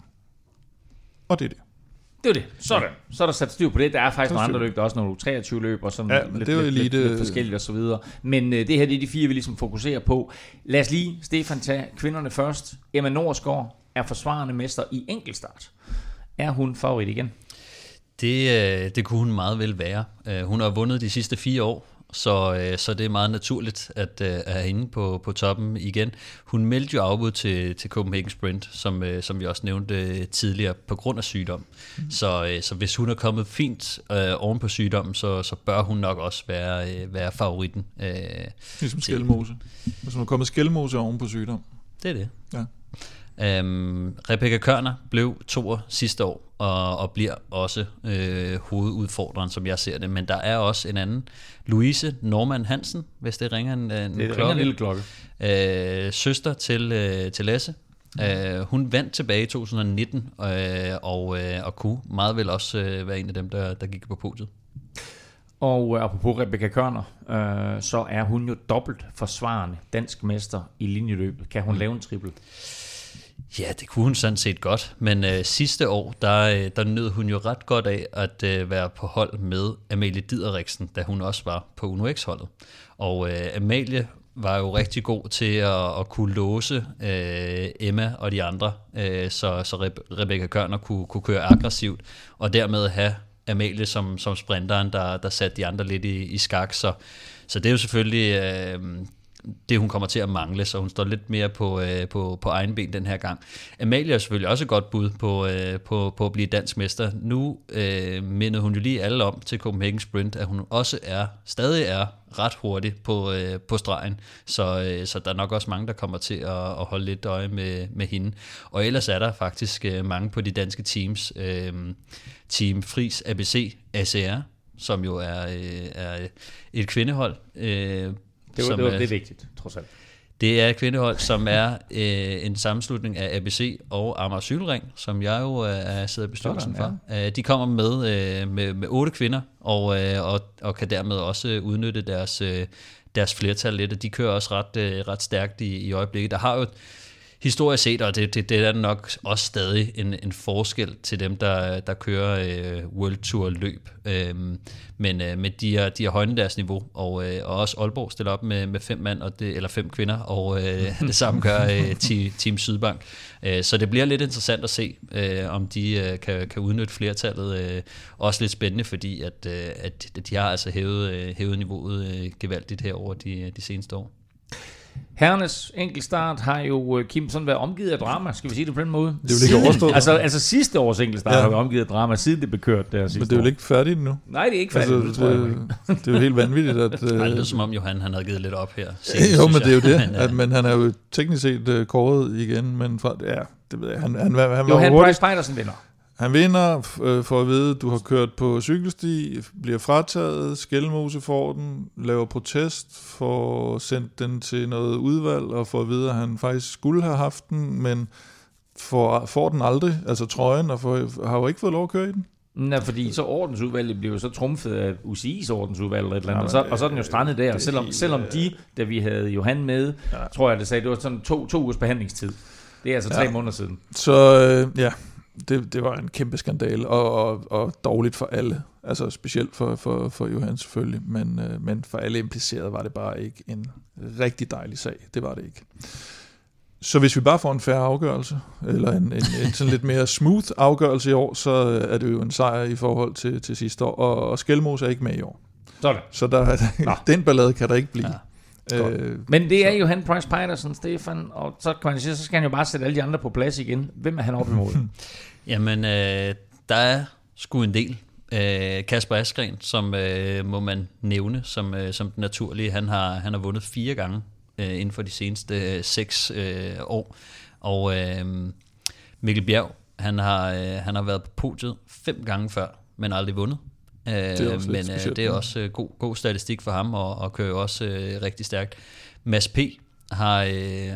og det er det. Det er det. Sådan. Så er der sat styr på det. Der er faktisk nogle andre løb. Der er også nogle treogtyve løb og sådan ja, lidt, det er jo lidt, elite... lidt, lidt forskelligt og så videre. Men øh, det her det er de fire, vi ligesom fokuserer på. Lad os lige, Stefan, tage kvinderne først. Emma Norsgaard er forsvarende mester i enkeltstart. Er hun favorit igen? Det, det kunne hun meget vel være. Hun har vundet de sidste fire år, så, øh, så det er meget naturligt at, øh, at have hende på, på toppen igen. Hun meldte jo afbud til, til Copenhagen Sprint, som, øh, som vi også nævnte øh, tidligere, på grund af sygdom. Mm. Så, øh, så hvis hun er kommet fint øh, oven på sygdommen, så, så bør hun nok også være, øh, være favoritten. Øh, ligesom Skelmose. Hvis hun er kommet Skelmose oven på sygdom. Det er det. Ja. Øhm, Rebecca Kørner blev toer sidste år og, og bliver også øh, hovedudfordreren, som jeg ser det. Men der er også en anden, Louise Norman Hansen, hvis det ringer en, en, det klokke. en lille klokke. Øh, søster til, øh, til Lasse. Øh, hun vandt tilbage i to tusind nitten øh, og, øh, og kunne meget vel også øh, være en af dem, der, der gik på podiet. Og apropos Rebecca Kørner, øh, så er hun jo dobbelt forsvarende dansk mester i linjeløbet. Kan hun mm. lave en triple? Ja, det kunne hun sådan set godt, men øh, sidste år, der, der nød hun jo ret godt af at øh, være på hold med Amalie Dideriksen, da hun også var på Uno X-holdet. Og øh, Amalie var jo rigtig god til at, at kunne låse øh, Emma og de andre, øh, så, så Re- Rebecca Kørner kunne, kunne køre aggressivt, og dermed have Amalie som, som sprinteren, der, der satte de andre lidt i, i skak. Så, så det er jo selvfølgelig øh, det, hun kommer til at mangle, så hun står lidt mere på, øh, på, på egen ben den her gang. Amalie er selvfølgelig også et godt bud på, øh, på, på at blive dansk mester. Nu øh, mindede hun jo lige alle om til Copenhagen Sprint, at hun også er, stadig er ret hurtig på, øh, på stregen, så, øh, så der er nok også mange, der kommer til at, at holde lidt øje med, med hende. Og ellers er der faktisk øh, mange på de danske teams. Øh, Team Fris A B C A C R, som jo er, øh, er et kvindehold. Øh, det, var, som det, var, er, det er vigtigt, trods alt. Det er et kvindehold, som er øh, en sammenslutning af A B C og Amager Cykelring, som jeg jo er sidder i bestyrelsen for. Ja. De kommer med, øh, med, med otte kvinder, og, øh, og, og kan dermed også udnytte deres, øh, deres flertal lidt, og de kører også ret, øh, ret stærkt i, i øjeblikket. Der har jo historisk set, og det, det, det er nok også stadig en, en forskel til dem, der, der kører øh, World Tour løb. Øhm, men øh, men de, har, de har højnet deres niveau, og, øh, og også Aalborg stiller op med, med fem mand, og det, eller fem kvinder, og øh, det samme gør øh, Team Sydbank. Øh, så det bliver lidt interessant at se, øh, om de øh, kan, kan udnytte flertallet. Øh, også lidt spændende, fordi at, øh, at de har altså hævet, øh, hævet niveauet øh, gevaldigt herover de, de seneste år. Herrenes enkeltstart har jo, Kim, sådan været omgivet af drama, skal vi sige det på den måde? Det er jo ikke overstået. Altså, altså sidste års enkeltstart ja. har været omgivet af drama, siden det blev kørt der sidste år. Men det er jo ikke færdigt nu. Nej, det er ikke færdigt. Altså, det, det, det er jo helt vanvittigt. At, det er som om Johan han havde givet lidt op her. Senest, jo, men det er jo det. men, at, men han er jo teknisk set uh, kåret igen, men fra, ja, det ved jeg. Han, han, han, han Johan Price Pejdersen vinder. Han vinder øh, for at vide, at du har kørt på cykelsti, bliver frataget, Skelmose får den, laver protest, får sendt den til noget udvalg, og får at vide, at han faktisk skulle have haft den, men får, får den aldrig, altså trøjen, og får, har jo ikke fået lov at køre i den. Nej, fordi så ordensudvalget blev jo så trumfet af U C I's ordensudvalg eller et eller andet, ja, og, så, og så er den jo strandet der, selvom, helt, selvom de, da vi havde Johan med, ja. tror jeg, det sagde, det var sådan to, to ugers behandlingstid. Det er altså tre ja. måneder siden. Så øh, ja, det, det var en kæmpe skandal, og, og, og dårligt for alle. Altså specielt for, for, for Johan selvfølgelig, men, øh, men for alle implicerede var det bare ikke en rigtig dejlig sag. Det var det ikke. Så hvis vi bare får en fair afgørelse, eller en, en, en sådan lidt mere smooth afgørelse i år, så er det jo en sejr i forhold til, til sidste år, og, og Skelmose er ikke med i år. Sådan. Så der, den ballade kan der ikke blive. Ja. Øh, Men det er så. Johan Price Pejdersen, Stefan, og så kan man sige, så skal han jo bare sætte alle de andre på plads igen. Hvem er han op imod? Jamen, øh, der er sgu en del. Øh, Kasper Asgreen, som øh, må man nævne som, øh, som den naturlige. Han har, han har vundet fire gange øh, inden for de seneste øh, seks øh, år. Og øh, Mikkel Bjerg, han har, øh, han har været på podiet fem gange før, men aldrig vundet. Det er også men øh, det er også øh, god, god statistik for ham, og, og kører jo også øh, rigtig stærkt. Mads P. har, øh,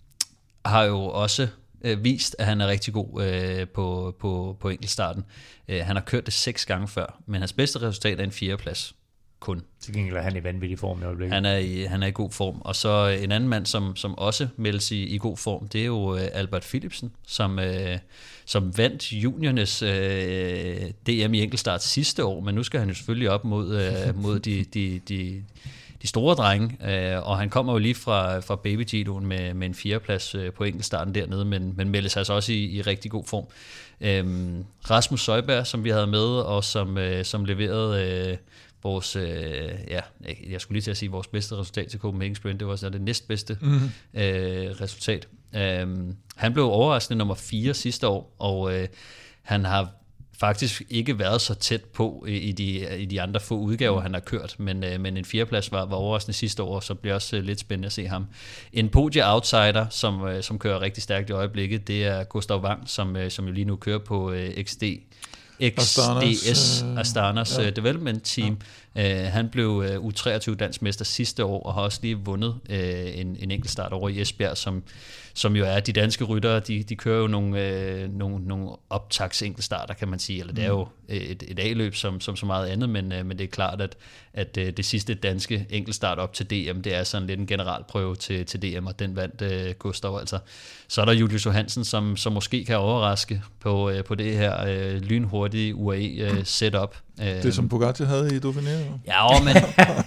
har jo også øh, vist, at han er rigtig god øh, på, på, på enkeltstarten. Øh, han har kørt det seks gange før, men hans bedste resultat er en fjerdeplads kun. Til gengæld er han i vanvittig form i øjeblikket. Han er i, han er i god form. Og så en anden mand, som, som også meldes i, i god form, det er jo øh, Albert Philipsen, som, øh, som vandt juniornes øh, D M i enkeltstart sidste år, men nu skal han jo selvfølgelig op mod, øh, mod de, de, de, de store drenge, øh, og han kommer jo lige fra, fra Baby Gidoen med, med en fjerdeplads øh, på enkeltstarten dernede, men, men meldes altså også i, i rigtig god form. Øhm, Rasmus Søjberg, som vi havde med, og som, øh, som leverede øh, vores, øh, ja, jeg skulle lige til at sige, vores bedste resultat til Copenhagen Sprint, det var så det næstbedste mm-hmm. øh, resultat. Um, han blev overraskende nummer fire sidste år, og øh, han har faktisk ikke været så tæt på i, i, de, i de andre få udgaver, han har kørt, men, øh, men en fjerdeplads var, var overraskende sidste år, så bliver også øh, lidt spændende at se ham. En podie-outsider, som, øh, som kører rigtig stærkt i øjeblikket, det er Gustav Wang, som, øh, som jo lige nu kører på øh, X D. X D S Astanas ja. Development Team. Ja. Uh, han blev uh, U treogtyve dansk mester sidste år, og har også lige vundet uh, en, en enkeltstart over i Esbjerg, som, som jo er de danske ryttere, de, de kører jo nogle, uh, nogle, nogle optaks enkeltstarter, kan man sige, eller det er jo et, et A-løb som, som så meget andet, men, uh, men det er klart, at, at uh, det sidste danske enkeltstart op til D M, det er sådan lidt en generalprøve til, til D M, og den vandt uh, Gustav altså. Så er der Julius Johansen, som, som måske kan overraske på, uh, på det her uh, lynhurtige U A E-setup. Uh, det som Pogacar havde i Dauphiné? Ja, men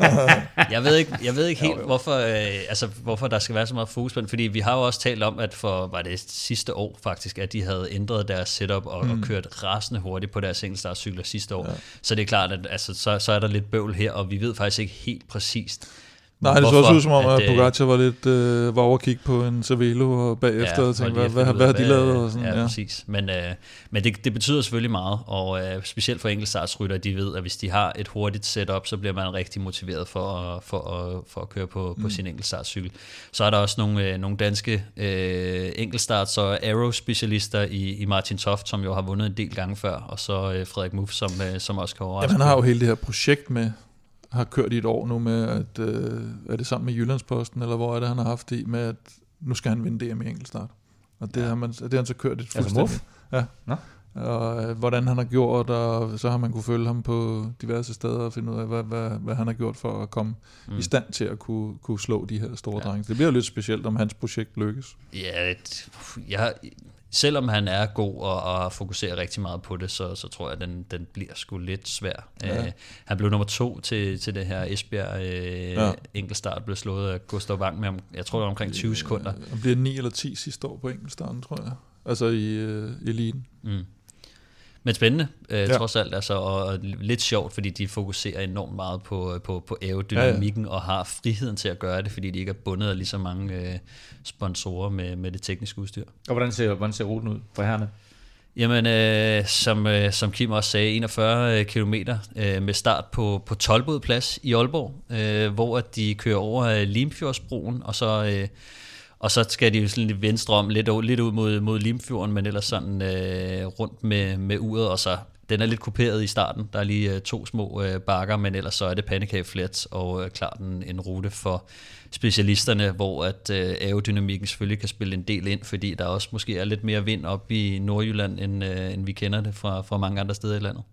jeg ved ikke, jeg ved ikke helt, hvorfor, øh, altså, hvorfor der skal være så meget fokus på den, fordi vi har jo også talt om, at for var det sidste år faktisk, at de havde ændret deres setup og, mm. og kørt rasende hurtigt på deres enkeltstartcykler sidste år. Ja. Så det er klart, at altså, så, så er der lidt bøvl her, og vi ved faktisk ikke helt præcist. Nej, det så også ud som om, at, at Pogacar var lidt øh, var over at kigge på en Cervelo og bagefter ja, og tænkte, hvad, hvad, hvad har de lavet? Og sådan, ja, ja, præcis. Men, øh, men det, det betyder selvfølgelig meget, og øh, specielt for enkeltstartsrytter, de ved, at hvis de har et hurtigt setup, så bliver man rigtig motiveret for at, for at, for at køre på, på mm. sin enkeltstartscykel. Så er der også nogle, øh, nogle danske øh, enkeltstarts- og aero-specialister i, i Martin Toft, som jo har vundet en del gange før, og så øh, Frederik Muff, som, øh, som også kan overraske. Ja, han har jo hele det her projekt med, har kørt i et år nu med, at øh, er det sammen med Jyllandsposten, eller hvor er det, han har haft det i, med at nu skal han vinde D M i enkeltstart. Og det, ja. har, man, det har han så kørt et fuldstændig. Ja. Nå? Og øh, hvordan han har gjort, og så har man kunne følge ham på diverse steder og finde ud af, hvad, hvad, hvad han har gjort for at komme mm. i stand til at kunne, kunne slå de her store ja. drenge. Det bliver jo lidt specielt, om hans projekt lykkes. Ja, et, jeg selvom han er god og, og fokuserer rigtig meget på det, så, så tror jeg, at den, den bliver sgu lidt svær. Ja. Uh, han blev nummer to til, til det her Esbjerg uh, ja. enkeltstart, blev slået af Gustav Wang med, jeg tror det var omkring tyve sekunder. Han bliver ni eller ti sidste år på enkeltstarten, tror jeg. Altså i uh, eliten. Mm. Men spændende, øh, ja. trods alt, altså, og lidt sjovt, fordi de fokuserer enormt meget på, på, på aerodynamikken, ja, ja. og har friheden til at gøre det, fordi de ikke er bundet af lige så mange øh, sponsorer med, med det tekniske udstyr. Og hvordan ser, hvordan ser ruten ud for herrene? Jamen, øh, som, øh, som Kim også sagde, enogfyrre kilometer øh, med start på, på Toldbodplads i Aalborg, øh, hvor de kører over Limfjordsbroen, og så... Øh, Og så skal de jo sådan lidt venstre om, lidt, lidt ud mod, mod Limfjorden, men ellers sådan øh, rundt med, med uret, og så den er lidt kuperet i starten. Der er lige øh, to små øh, bakker, men ellers så er det pandekage flats, og øh, klart en, en rute for specialisterne, hvor at øh, aerodynamikken selvfølgelig kan spille en del ind, fordi der også måske er lidt mere vind op i Nordjylland, end, øh, end vi kender det fra, fra mange andre steder i landet.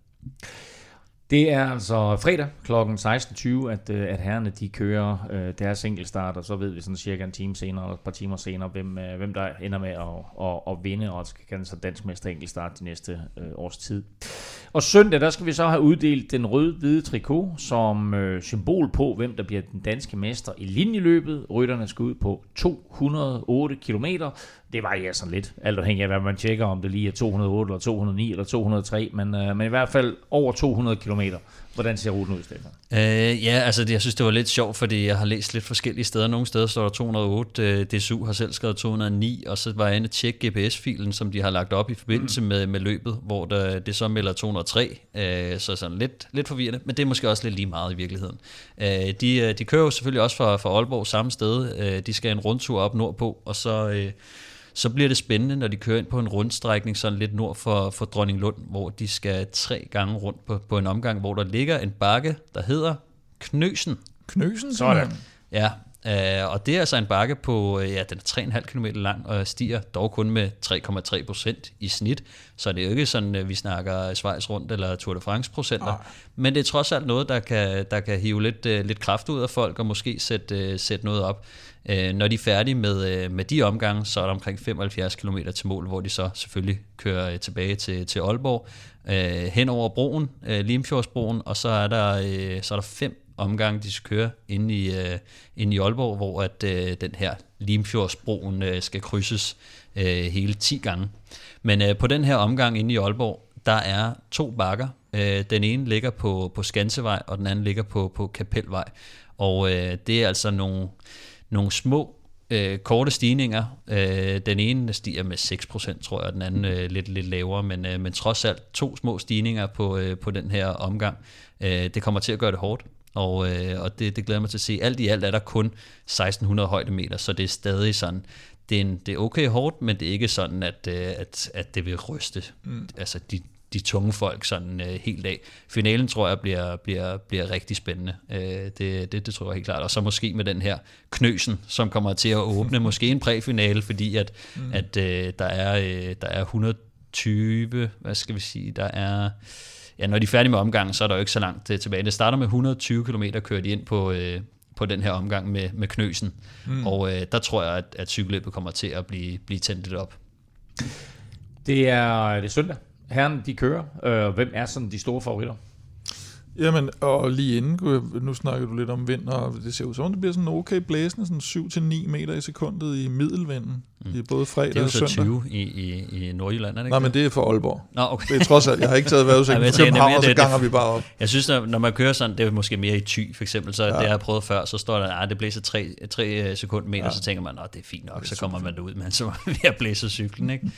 Det er altså fredag klokken seksten tyve, at, at herrerne de kører øh, deres enkeltstart, og så ved vi sådan cirka en time senere, eller et par timer senere, hvem, øh, hvem der ender med at, at, at vinde, og skal kalde sig dansk mester enkeltstart de næste øh, års tid. Og søndag, der skal vi så have uddelt den rød-hvide trikot, som øh, symbol på, hvem der bliver den danske mester i linjeløbet. Rytterne skal ud på to hundrede og otte kilometer. Det varierer sådan lidt, alt afhængig af, hvad man tjekker, om det lige er to hundrede og otte, eller to hundrede og ni, eller to hundrede og tre, men, øh, men i hvert fald over to hundrede kilometer. Hvordan ser ruten ud, Stefan? Øh, ja, altså det, jeg synes, det var lidt sjovt, fordi jeg har læst lidt forskellige steder. Nogle steder står der to hundrede og otte, D S U har selv skrevet to hundrede og ni, og så var jeg inde og tjekke G P S-filen, som de har lagt op i forbindelse mm. med, med løbet, hvor der, det så melder to hundrede og tre, øh, så sådan lidt, lidt forvirrende, men det er måske også lidt lige meget i virkeligheden. Øh, de, de kører jo selvfølgelig også fra, fra Aalborg samme sted, øh, de skal en rundtur op nordpå, og så... Øh, Så bliver det spændende, når de kører ind på en rundstrækning sådan lidt nord for, for Dronninglund, hvor de skal tre gange rundt på, på en omgang, hvor der ligger en bakke, der hedder Knøsen. Knøsen? Sådan. Ja, øh, og det er altså en bakke på, ja, den er tre komma fem kilometer lang, og stiger dog kun med tre komma tre procent i snit. Så det er jo ikke sådan, vi snakker Schweiz rundt eller Tour de France procenter. Ah. Men det er trods alt noget, der kan, der kan hive lidt, lidt kraft ud af folk, og måske sætte, sætte noget op. Når de er færdige med, med de omgange, så er der omkring femoghalvfjerds kilometer til mål, hvor de så selvfølgelig kører tilbage til, til Aalborg, øh, hen over broen, øh, Limfjordsbroen, og så er der, øh, så er der fem omgange, de skal køre inde i, øh, inde i Aalborg, hvor at, øh, den her Limfjordsbroen øh, skal krydses øh, hele ti gange. Men øh, på den her omgang inde i Aalborg, der er to bakker, Øh, den ene ligger på, på Skansevej, og den anden ligger på, på Kapelvej. Og øh, det er altså nogle, nogle små, øh, korte stigninger. Øh, den ene stiger med seks procent, tror jeg, og den anden øh, lidt, lidt lavere, men, øh, men trods alt to små stigninger på, øh, på den her omgang. Øh, det kommer til at gøre det hårdt. Og, øh, og det, det glæder mig til at se. Alt i alt er der kun seksten hundrede højdemeter, så det er stadig sådan, det er, en, det er okay hårdt, men det er ikke sådan, at, at, at det vil ryste mm. altså de, de tunge folk sådan uh, helt af. Finalen tror jeg bliver, bliver, bliver rigtig spændende. Uh, det, det, det tror jeg helt klart. Og så måske med den her Knøsen, som kommer til at åbne måske en præfinale, fordi at, mm. at uh, der, er, uh, der er et hundrede og tyve, hvad skal vi sige, der er... Ja, når de er færdige med omgangen, så er der jo ikke så langt tilbage. Det starter med et hundrede og tyve kilometer, kører de ind på, øh, på den her omgang med, med Knøsen. Mm. Og øh, der tror jeg, at, at cykelløbet kommer til at blive, blive tændt lidt op. Det er, det er søndag. Herren, de kører. Øh, hvem er sådan de store favoritter? Jamen, og lige inden, nu snakker du lidt om vind, og det ser ud som, det bliver sådan okay blæsende, sådan syv til ni meter i sekundet i middelvinden, mm. i både fredag og søndag. Det er jo så tyve i, i, i Nordjylland, er det ikke? Nej, men det er for Aalborg. Nå, okay. Det er trods alt, jeg har ikke taget vejrudsigten fra København, og så ganger vi bare op. Jeg synes, når, når man kører sådan, det er måske mere i Thy, for eksempel, så ja. Det har jeg prøvet før, så står der, at det blæser tre sekundmeter, ja. Så tænker man, at det er fint nok, så kommer man derud, men så er vi ved at blæse cyklen, ikke?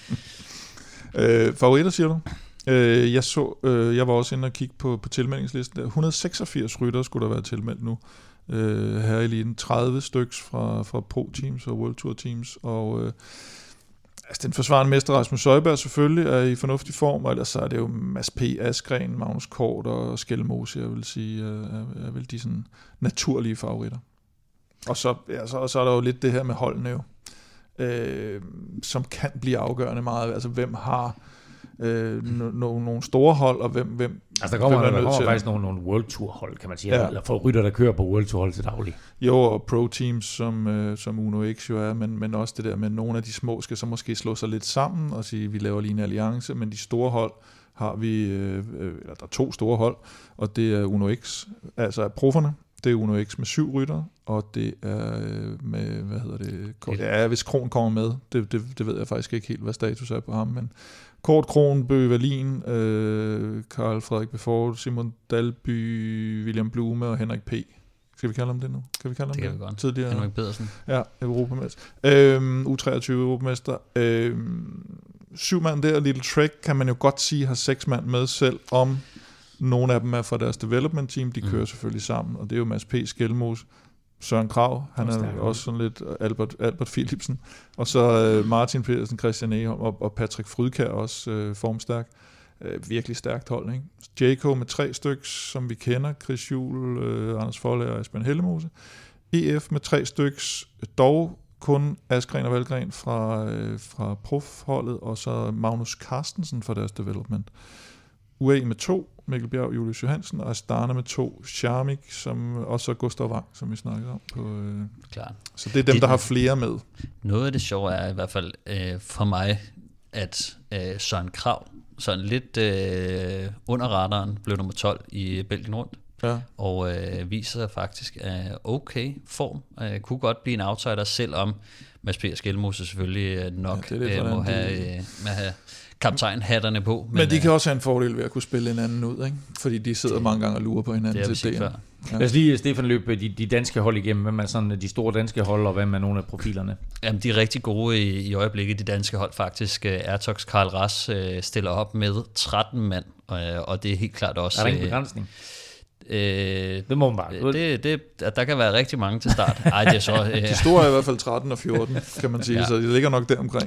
øh, favoritter, siger du? Øh, jeg så, øh, jeg var også inde og kigge på, på tilmeldingslisten der. et hundrede og seksogfirs rytter skulle der være tilmeldt nu. Øh, her i eliten. tredive styks fra, fra Pro-teams og World Tour teams. Og øh, altså den forsvarende mester Rasmus Søjberg selvfølgelig er i fornuftig form, og ellers så er det jo Mads P. Askren, Magnus Kort og Skelmose, jeg vil sige, er, er vel de sådan naturlige favoritter. Og så, ja, så, og så er der jo lidt det her med holdene jo, øh, som kan blive afgørende meget. Altså hvem har Øh, no, no, nogle store hold, og hvem, hvem altså der kommer, hvem der kommer faktisk nogle, nogle World Tour hold, kan man sige, ja. Eller for rytter, der kører på World Tour hold til daglig. Jo, og Pro Teams, som, øh, som Uno X jo er, men, men også det der med, nogle af de små skal så måske slå sig lidt sammen og sige, vi laver lige en alliance, men de store hold har vi, øh, eller der er to store hold, og det er Uno X, altså profferne, det er Uno X med syv rytter, og det er med, hvad hedder det, ja, hvis Kron kommer med, det, det, det ved jeg faktisk ikke helt, hvad status er på ham, men Kort, Kron, Bøge Wallin, øh, Karl Frederik Befort, Simon Dalby, William Blume og Henrik P. Skal vi kalde ham det nu? Kan vi kalde ham det? Det kan vi godt. Tidligere, Henrik Pedersen. Ja, Europamester. Øhm, U treogtyve Europamester. Øhm, syv mand der, Little Trek, kan man jo godt sige, har seks mand med selv, om nogle af dem er fra deres development team. De kører mm. selvfølgelig sammen, og det er jo Mads P. Skelmose, Søren Krag, han er Stærk. Også sådan lidt Albert, Albert Philipsen, og så uh, Martin Pedersen, Christian Eholm og, og Patrick Frydkjær også uh, formstærk. Uh, virkelig stærkt hold, ikke? J K med tre stykker, som vi kender, Chris Juhl, uh, Anders Folde og Esben Hellemose. E F med tre stykker, dog kun Askren og Valgren fra, uh, fra profholdet, og så Magnus Carstensen fra deres development. U A E med to, Mikkel Bjerg, Julius Johansen, og Astana med to, Charmik, som også er Gustav Wang, som vi snakkede om. På, øh. Klart. Så det er dem, det, der har flere med. Noget af det sjove er i hvert fald øh, for mig, at øh, Søren Krag, sådan lidt øh, under radaren, blev nummer tolv i Belgien rundt. Ja. Og øh, viser sig faktisk af okay form. Øh, kunne godt blive en outsider, selvom Mads P. Skelmose selvfølgelig nok ja, øh, må, have, øh, må have kaptajnhatterne på. Men, men de kan også have en fordel ved at kunne spille hinanden ud, ikke? Fordi de sidder det, mange gange og lurer på hinanden det til det. Ja. Lad os lige, Stefan, løbe de, de danske hold igennem. Hvem er sådan de store danske hold, og hvem er nogle af profilerne? Jamen, de er rigtig gode i, i øjeblikket, de danske hold faktisk. Airtox Karl Ras øh, stiller op med tretten mand, og, og det er helt klart også... Er der ingen begrænsning? Øh, det må man bare. Det, det, der kan være rigtig mange til start. Ej, det er så, øh, de store er i hvert fald tretten og fjorten, kan man sige, ja. Så det ligger nok der omkring.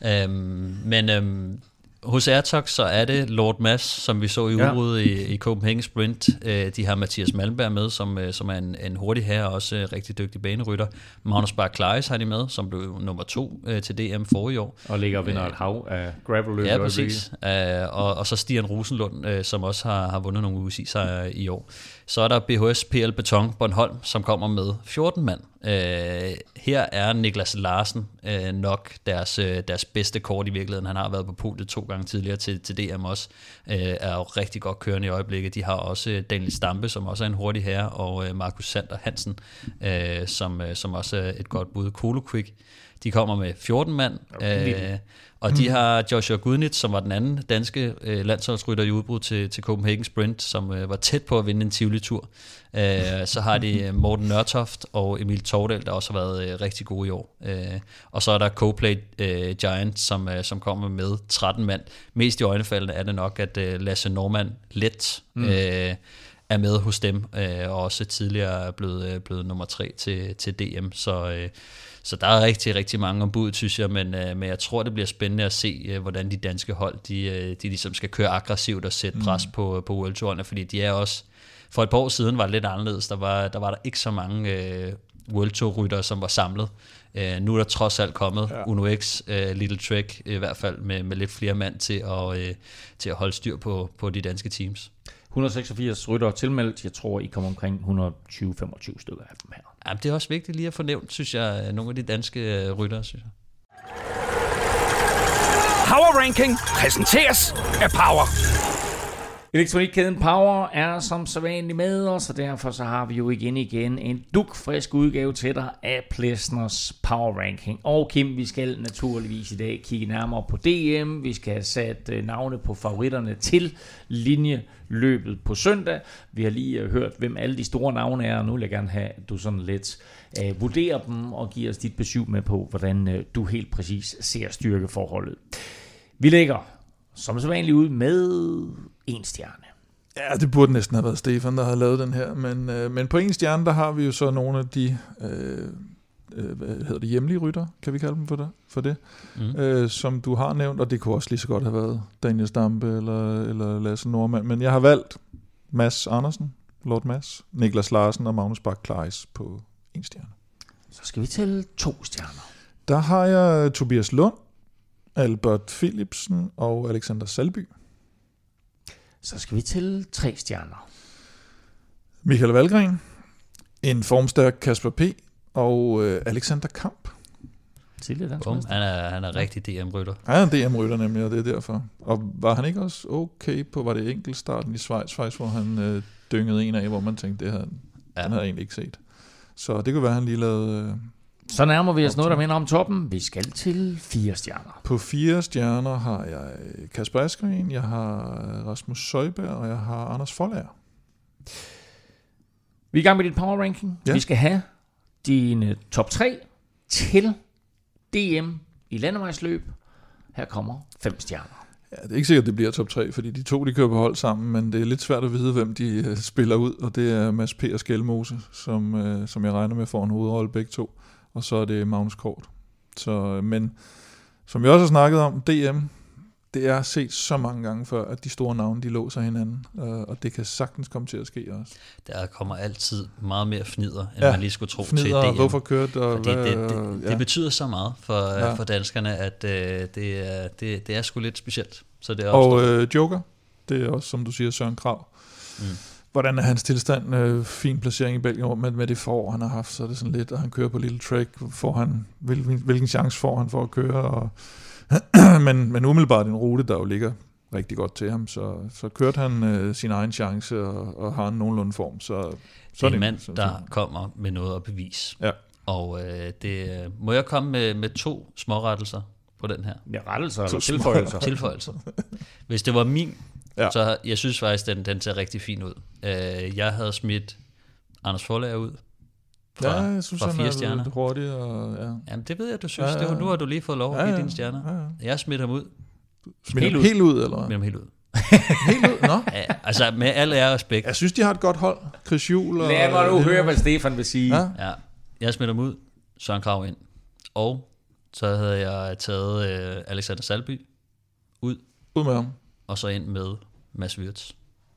Øhm, men øhm, hos Airtox så er det Lord Mads, som vi så i ja. uret i, i Copenhagen Sprint. Øh, de har Mathias Malmberg med, som, øh, som er en, en hurtig herre og også øh, rigtig dygtig banerytter. Magnus Barclays har de med, som blev nummer to øh, til D M forrige år. Og ligger og vinder øh, et hav af gravel-løb. Ja, præcis. Øh, og, og så Stian Rosenlund, øh, som også har, har vundet nogle U C I-sejre i år. Så er der B H S P L Beton Bornholm, som kommer med fjorten mand. Øh, her er Niklas Larsen øh, nok deres, øh, deres bedste kort i virkeligheden. Han har været på podiet to gange tidligere til, til D M også. Øh, er jo rigtig godt kørende i øjeblikket. De har også øh, Daniel Stampe, som også er en hurtig herre, og øh, Markus Sander Hansen, øh, som, øh, som også er et godt bud. Colo Quick. De kommer med fjorten mand, okay. øh, og de har Joshua Gudnitz, som var den anden danske øh, landsholdsrytter i udbrud til, til Copenhagen Sprint, som øh, var tæt på at vinde en Tivoli-tur. Øh, så har de Morten Nørtoft og Emil Tordal, der også har været øh, rigtig gode i år. Øh, og så er der Coplay øh, Giant, som, øh, som kommer med tretten mand. Mest i øjnefaldene er det nok, at øh, Lasse Norman let mm. øh, er med hos dem, øh, og også tidligere er blevet, øh, blevet nummer tre til, til D M. Så, øh, så der er rigtig, rigtig mange ombud, synes jeg, men, øh, men jeg tror, det bliver spændende at se, øh, hvordan de danske hold, de, øh, de ligesom skal køre aggressivt og sætte pres mm. på, på World Touren, fordi de er også, for et par år siden var det lidt anderledes, der var der, var der ikke så mange øh, World Tour-ryttere, som var samlet. Øh, nu er der trods alt kommet ja. Uno X, øh, Little Trek, i hvert fald med, med lidt flere mand til at, øh, til at holde styr på, på de danske teams. et hundrede og seksogfirs ryttere tilmeldt. Jeg tror, I kommer omkring et hundrede og tyve til femogtyve stykker af dem her. Jamen, det er også vigtigt lige at få nævnt, synes jeg, nogle af de danske ryttere, synes jeg. Power Ranking præsenteres af Power. Elektronikkæden Power er som sædvanligt med os, og derfor så har vi jo igen igen en dugfrisk udgave til dig af Plesners Power Ranking. Og Kim, vi skal naturligvis i dag kigge nærmere på D M. Vi skal have sat navne på favoritterne til linjeløbet på søndag. Vi har lige hørt, hvem alle de store navne er, og nu vil jeg gerne have, at du sådan lidt uh, vurderer dem og giver os dit besøg med på, hvordan uh, du helt præcis ser styrkeforholdet. Vi lægger som sædvanligt ud med en stjerne. Ja, det burde næsten have været Stefan, der har lavet den her, men, øh, men på en stjerne, der har vi jo så nogle af de øh, øh, hvad hedder det, hjemlige rytter, kan vi kalde dem for det, for det mm. øh, som du har nævnt, og det kunne også lige så godt have været Daniel Stampe eller, eller Lasse Norman, men jeg har valgt Mads Andersen, Lord Mads, Niklas Larsen og Magnus Bak Klaes på en stjerne. Så skal vi til to stjerner. Der har jeg Tobias Lund, Albert Philipsen og Alexander Salby. Så skal vi til tre stjerner. Michael Valgren, en formstærk Kasper P. og øh, Alexander Kamp. Bum, han er, han er rigtig D M-rytter. Han er en D M-rytter nemlig, og det er derfor. Og var han ikke også okay på, var det enkeltstarten i Schweiz, faktisk, hvor han øh, dyngede en af, hvor man tænkte, det havde, ja. han havde egentlig ikke set. Så det kunne være, han lige lavede... Øh, Så nærmer vi os noget, der minder om toppen. Vi skal til fire stjerner. På fire stjerner har jeg Kasper Askren, jeg har Rasmus Søjberg, og jeg har Anders Foldager. Vi er i gang med dit power ranking. Ja. Vi skal have dine top tre til D M i landevejsløb. Her kommer fem stjerner. Ja, det er ikke sikkert, det bliver top tre, fordi de to, de kører på hold sammen, men det er lidt svært at vide, hvem de uh, spiller ud, og det er Mads P. og Skelmose, som, uh, som jeg regner med får en hovedrolle begge to. Og så er det Magnus Kort. Så, men som vi også har snakket om, D M, det er set så mange gange før, at de store navne, de låser hinanden. Og det kan sagtens komme til at ske også. Der kommer altid meget mere fnider, end ja, man lige skulle tro fnider, til D M. Hvorfor kørt, og Fordi hvad, det, det, ja. det betyder så meget for, ja. for danskerne, at uh, det, er, det, det er sgu lidt specielt. Så det er og øh, Joker, det er også, som du siger, Søren Krav. Mm. Hvordan er hans tilstand? Øh, fin placering i Belgien, men med det forår, han har haft, så er det sådan lidt, og han kører på Little Trek, får han, hvilken, hvilken chance får han for at køre? Og men, men umiddelbart en rute, der jo ligger rigtig godt til ham, så, så kørte han øh, sin egen chance og, og har en nogenlunde form. Så, så det er en mand, så, der så. kommer med noget at bevise. Ja. Og øh, det, må jeg komme med, med to smårettelser på den her? Ja, rettelser eller tilføjelser? Tilføjelser. Hvis det var min, ja. så jeg synes faktisk, den, den ser rigtig fin ud. Øh, jeg havde smidt Anders Foldager ud fra, ja, jeg synes, fra fire han er stjerner. lidt hurtig. Og, ja. Jamen, det ved jeg, du synes. Ja, ja. Det, nu har du lige fået lov at ja, give ja. dine stjerner. Ja, ja. Jeg smidt ham ud. Smidt helt, helt ud, eller hvad? Smidt ham helt ud. Helt ud? Nå. Ja, altså, med al ære og respekt. Jeg synes, de har et godt hold. Chris Juhl og... Lad mig nu høre, hvad Stefan vil sige. Ja. Ja, jeg smidt ham ud. Søren Krav ind. Og så havde jeg taget øh, Alexander Salby ud. Ud med ham. Og så ind med Mads Wirtz.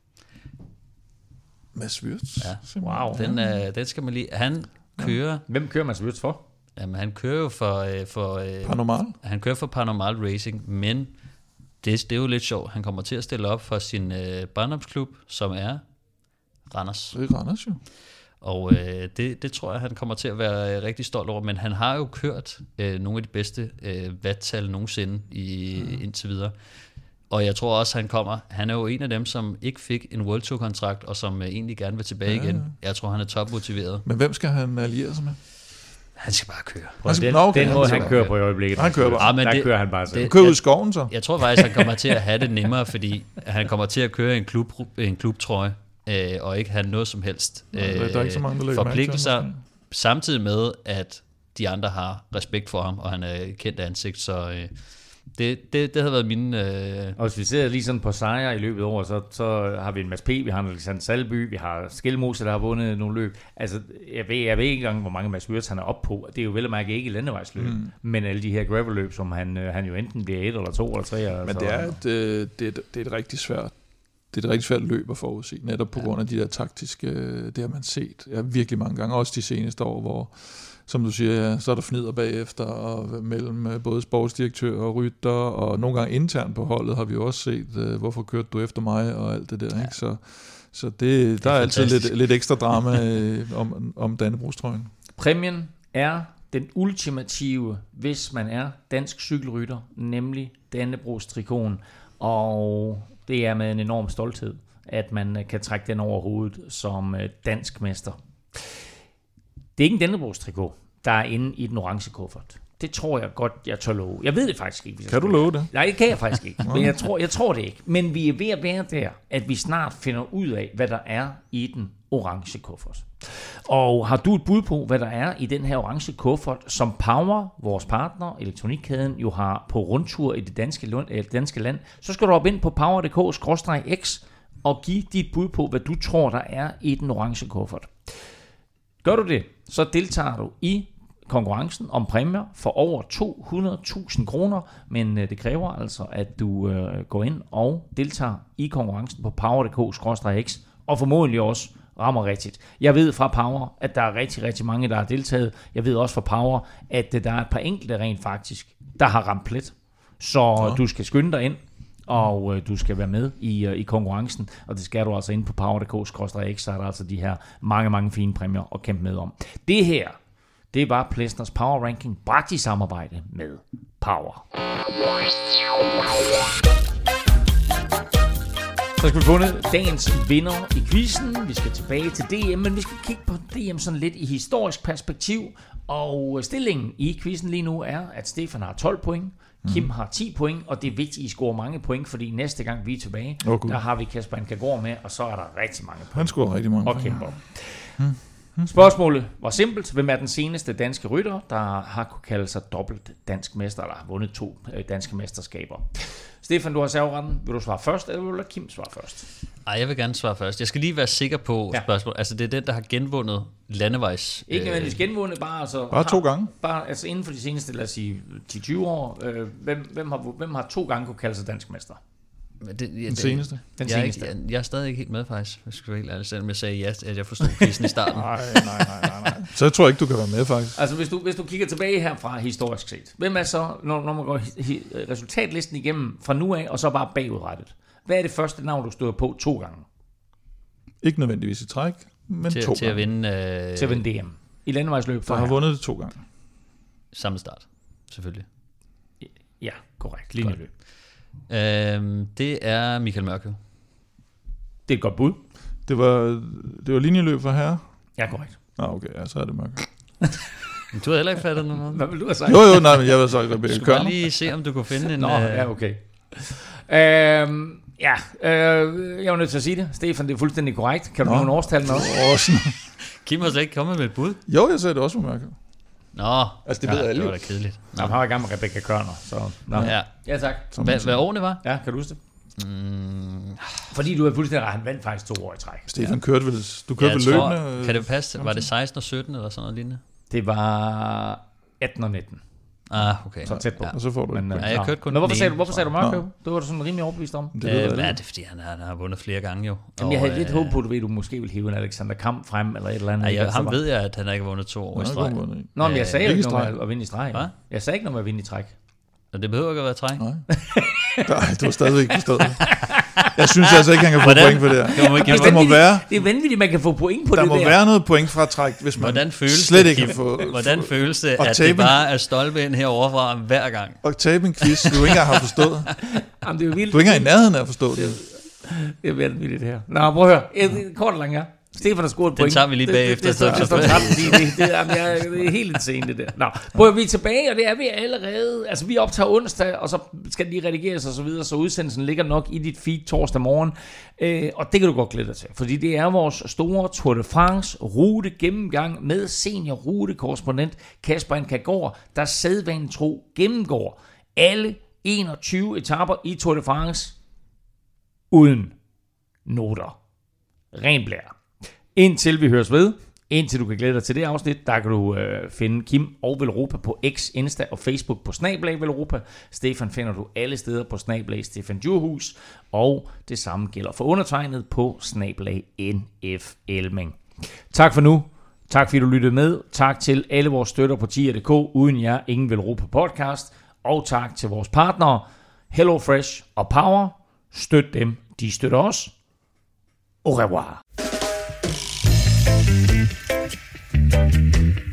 Mads Wirtz? Ja. Wow. Den, øh, den skal man lige... Han kører... Ja. Hvem kører Mads Wirtz for? Jamen, han kører jo for... Øh, for øh, Paranormal? Han kører for Paranormal Racing, men det, det er jo lidt sjovt. Han kommer til at stille op for sin øh, barndomsklub, som er Randers. Det er Randers jo. Og øh, det, det tror jeg, han kommer til at være øh, rigtig stolt over. Men han har jo kørt øh, nogle af de bedste øh, watt-tal nogensinde i, mm. indtil videre. Og jeg tror også, han kommer... Han er jo en af dem, som ikke fik en World Tour-kontrakt, og som øh, egentlig gerne vil tilbage ja. igen. Jeg tror, han er topmotiveret. Men hvem skal han alliere sig med? Han skal bare køre. På den, okay, den måde, han kører på i øjeblikket. Han kører bare. Ja, der det, kører han bare. Det, kører ud i skoven så. Jeg tror faktisk, han kommer til at have det nemmere, fordi han kommer til at køre en, klub, en klubtrøje, øh, og ikke have noget som helst øh, Nej, der er ikke så mange, der forpligtelser, samtidig med, at de andre har respekt for ham, og han er et kendt ansigt, så øh, det, det, det havde været mine... Øh... Og hvis vi ser lige sådan på sejre i løbet af året, så, så har vi en Mads P., vi har en Alexander Salby, vi har Skelmose, der har vundet nogle løb. Altså, jeg ved, jeg ved ikke engang, hvor mange Mads Wirtz han er op på. Det er jo vel at mærke ikke landevejsløb, mm. men alle de her gravel-løb, som han, han jo enten bliver et eller to eller tre. Men det er, et, det, er et, det er et rigtig svært det er et rigtig svært løb at forudse, netop på ja. grund af de der taktiske, det har man set ja, virkelig mange gange, også de seneste år, hvor som du siger, ja, så er der fnider bagefter, og mellem både sportsdirektør og rytter, og nogle gange internt på holdet har vi jo også set, uh, hvorfor kørte du efter mig, og alt det der, ja. ikke? Så, så det, det der er, er altid lidt, lidt ekstra drama øh, om, om Dannebrogstrøjen. Præmien er den ultimative, hvis man er dansk cykelrytter, nemlig Dannebrogstrikoen, og det er med en enorm stolthed, at man kan trække den over hovedet som dansk mester. Det er ikke en Dannebrogstrikot, der er inde i den orange kuffert. Det tror jeg godt, jeg tør love. Jeg ved det faktisk ikke. Kan du love det? Nej, det kan jeg faktisk ikke. Men jeg tror, jeg tror det ikke. Men vi er ved at være der, at vi snart finder ud af, hvad der er i den orange kuffert. Og har du et bud på, hvad der er i den her orange kuffert, som Power, vores partner, elektronikkæden, jo har på rundtur i det danske, lund, det danske land, så skal du op ind på power punktum d k skråstreg x og give dit bud på, hvad du tror, der er i den orange kuffert. Gør du det, så deltager du i konkurrencen om præmier for over to hundrede tusind kroner, men det kræver altså, at du øh, går ind og deltager i konkurrencen på power punktum d k skråstreg x og formodentlig også rammer rigtigt. Jeg ved fra Power, at der er rigtig, rigtig mange, der har deltaget. Jeg ved også fra Power, at der er et par enkelte rent faktisk, der har ramt plet. Så ja. Du skal skynde dig ind, og øh, du skal være med i, øh, i konkurrencen, og det skal du altså ind på power punktum d k skråstreg x, så er der altså de her mange, mange fine præmier at kæmpe med om. Det her, det var Plesners Power Ranking, bragt i samarbejde med Power. Så skal vi fundet dagens vinder i quizzen. Vi skal tilbage til D M, men vi skal kigge på D M sådan lidt i historisk perspektiv. Og stillingen i quizzen lige nu er, at Stefan har tolv point, Kim mm. har ti point, og det er vigtigt, at I scorer mange point, fordi næste gang vi er tilbage, oh, der har vi Kasper Ankergaard med, og så er der rigtig mange point. Han scorer rigtig mange og point. Og kæmper. Mm. Spørgsmålet var simpelt. Hvem er den seneste danske rytter, der har kunne kalde sig dobbelt dansk mester, eller har vundet to danske mesterskaber? Stefan, du har serveretten. Vil du svare først, eller vil du Kim svare først? Ej, jeg vil gerne svare først. Jeg skal lige være sikker på ja. spørgsmålet. Altså, det er den, der har genvundet landevejs... Ikke nødvendigvis øh, genvundet, bare... Altså, bare to gange? Bare, altså inden for de seneste, lad os sige, ti til tyve år. Øh, hvem, hvem, har, hvem har to gange kunne kalde sig dansk mester? Det, ja, den seneste? Den jeg, seneste. Er ikke, jeg, jeg er stadig ikke helt med, faktisk. Jeg skal være helt ærlig, selvom jeg sagde ja, at jeg forstod quizzen i starten. nej, nej, nej, nej, nej. Så jeg tror ikke, du kan være med, faktisk. Altså, hvis du, hvis du kigger tilbage herfra historisk set, hvem er så, når, når man går hi, resultatlisten igennem fra nu af, og så bare bagudrettet? Hvad er det første navn, du støder på to gange? Ikke nødvendigvis i træk, men til, to til gange. At vinde, øh, til at vinde D M. I landevejsløb. Der har her. Vundet det to gange. Samme start, selvfølgelig. Ja, korrekt. Linjeløb. Øhm, det er Michael Mørkøv. Det er et godt bud. Det var, det var linjeløb for herre? Ja, korrekt. Nå, okay, ja, så er det Mørkøv. Men du har heller ikke fattet noget. Hvad vil du have sagt? Jo, jo, nej, men jeg vil så Rebecca Kørner. Du skal bare lige se, om du kunne finde en... Nå, øh... ja, okay. Øhm, ja, øh, jeg var nødt til at sige det. Stefan, det er fuldstændig korrekt. Kan du nogle årstal med også? Kim har slet ikke kommet med et bud. Jo, jeg sagde det også for Mørkøv. Nå, altså det ved ja, alle. Det var da kedeligt. Nå, han var i gang med Rebecca Kørner, så... Nå. Ja. Ja, tak. Hvad, hvad årene var? Ja, kan du huske det? Mm. Fordi du er fuldstændig ret. Han vandt faktisk to år i træk. Stefan ja. kørte vel... Du kørte ja, vel løbende... Kan det passe? Var det seksten og sytten eller sådan noget lignende? Det var atten og nitten. Ah, okay. Så tæt på. Ja. Og så får du men, ja, jeg kørte kun men hvorfor sagde du, hvorfor sagde du Mørkøv? Det var du sådan rimelig overbevist om. Det, øh, ja, det er fordi, han har, han har vundet flere gange jo. Jamen, jeg havde øh, lidt håb på, at du ved, du måske ville hive en Alexander Kamp frem, eller et eller andet. Ja, jeg, ham ved jeg, at han ikke har vundet to år i streg. Nå, men jeg sagde jo ikke noget med at vinde i streg. Hvad? Jeg sagde ikke noget med at vinde i træk. Og det behøver ikke at være træk. Nej. Nej, du har stadig ikke forstået det. Jeg synes altså ikke, han kan få Hvordan? point for det her. Det må, altså, der må være, det er vanvittigt, man kan få point på der det der. Der må være noget point fra træk, hvis man Hvordan føles slet det, ikke kan få... Hvordan føles det, at det bare er stolpe ind herovre fra hver gang? Og tabe en quiz, du ikke engang har forstået. Jamen, det er jo vildt. Du er ikke engang i nærheden af at forstå det. Det er vanvittigt det her. Nå, prøv at høre. Et, kort og langt her. Stefan har scoret et point. Den tager vi lige bagefter. Det, det, det, det, det, det, det, det, det, det, det er helt insane, det der. Nå, prøv, vi er tilbage, og det er vi allerede. Altså, vi optager onsdag, og så skal de redigeres og så videre, så udsendelsen ligger nok i dit feed torsdag morgen. Øh, og det kan du godt glæde dig til, fordi det er vores store Tour de France rute gennemgang med senior rutekorrespondent Kasper Ankergaard, der sædvanen tro gennemgår alle enogtyve etaper i Tour de France uden noter. Ren blær. Indtil vi høres ved, indtil du kan glæde dig til det afsnit, der kan du øh, finde Kim og Velropa på X, Insta og Facebook på snablag Velropa. Stefan finder du alle steder på snablag Stefan Djurhus, og det samme gælder for undertegnet på snablag N F Elming. Tak for nu. Tak fordi du lyttede med. Tak til alle vores støtter på tier punktum d k. Uden jer, ingen Velropa podcast. Og tak til vores partnere, HelloFresh og Power. Støt dem, de støtter os. Au revoir.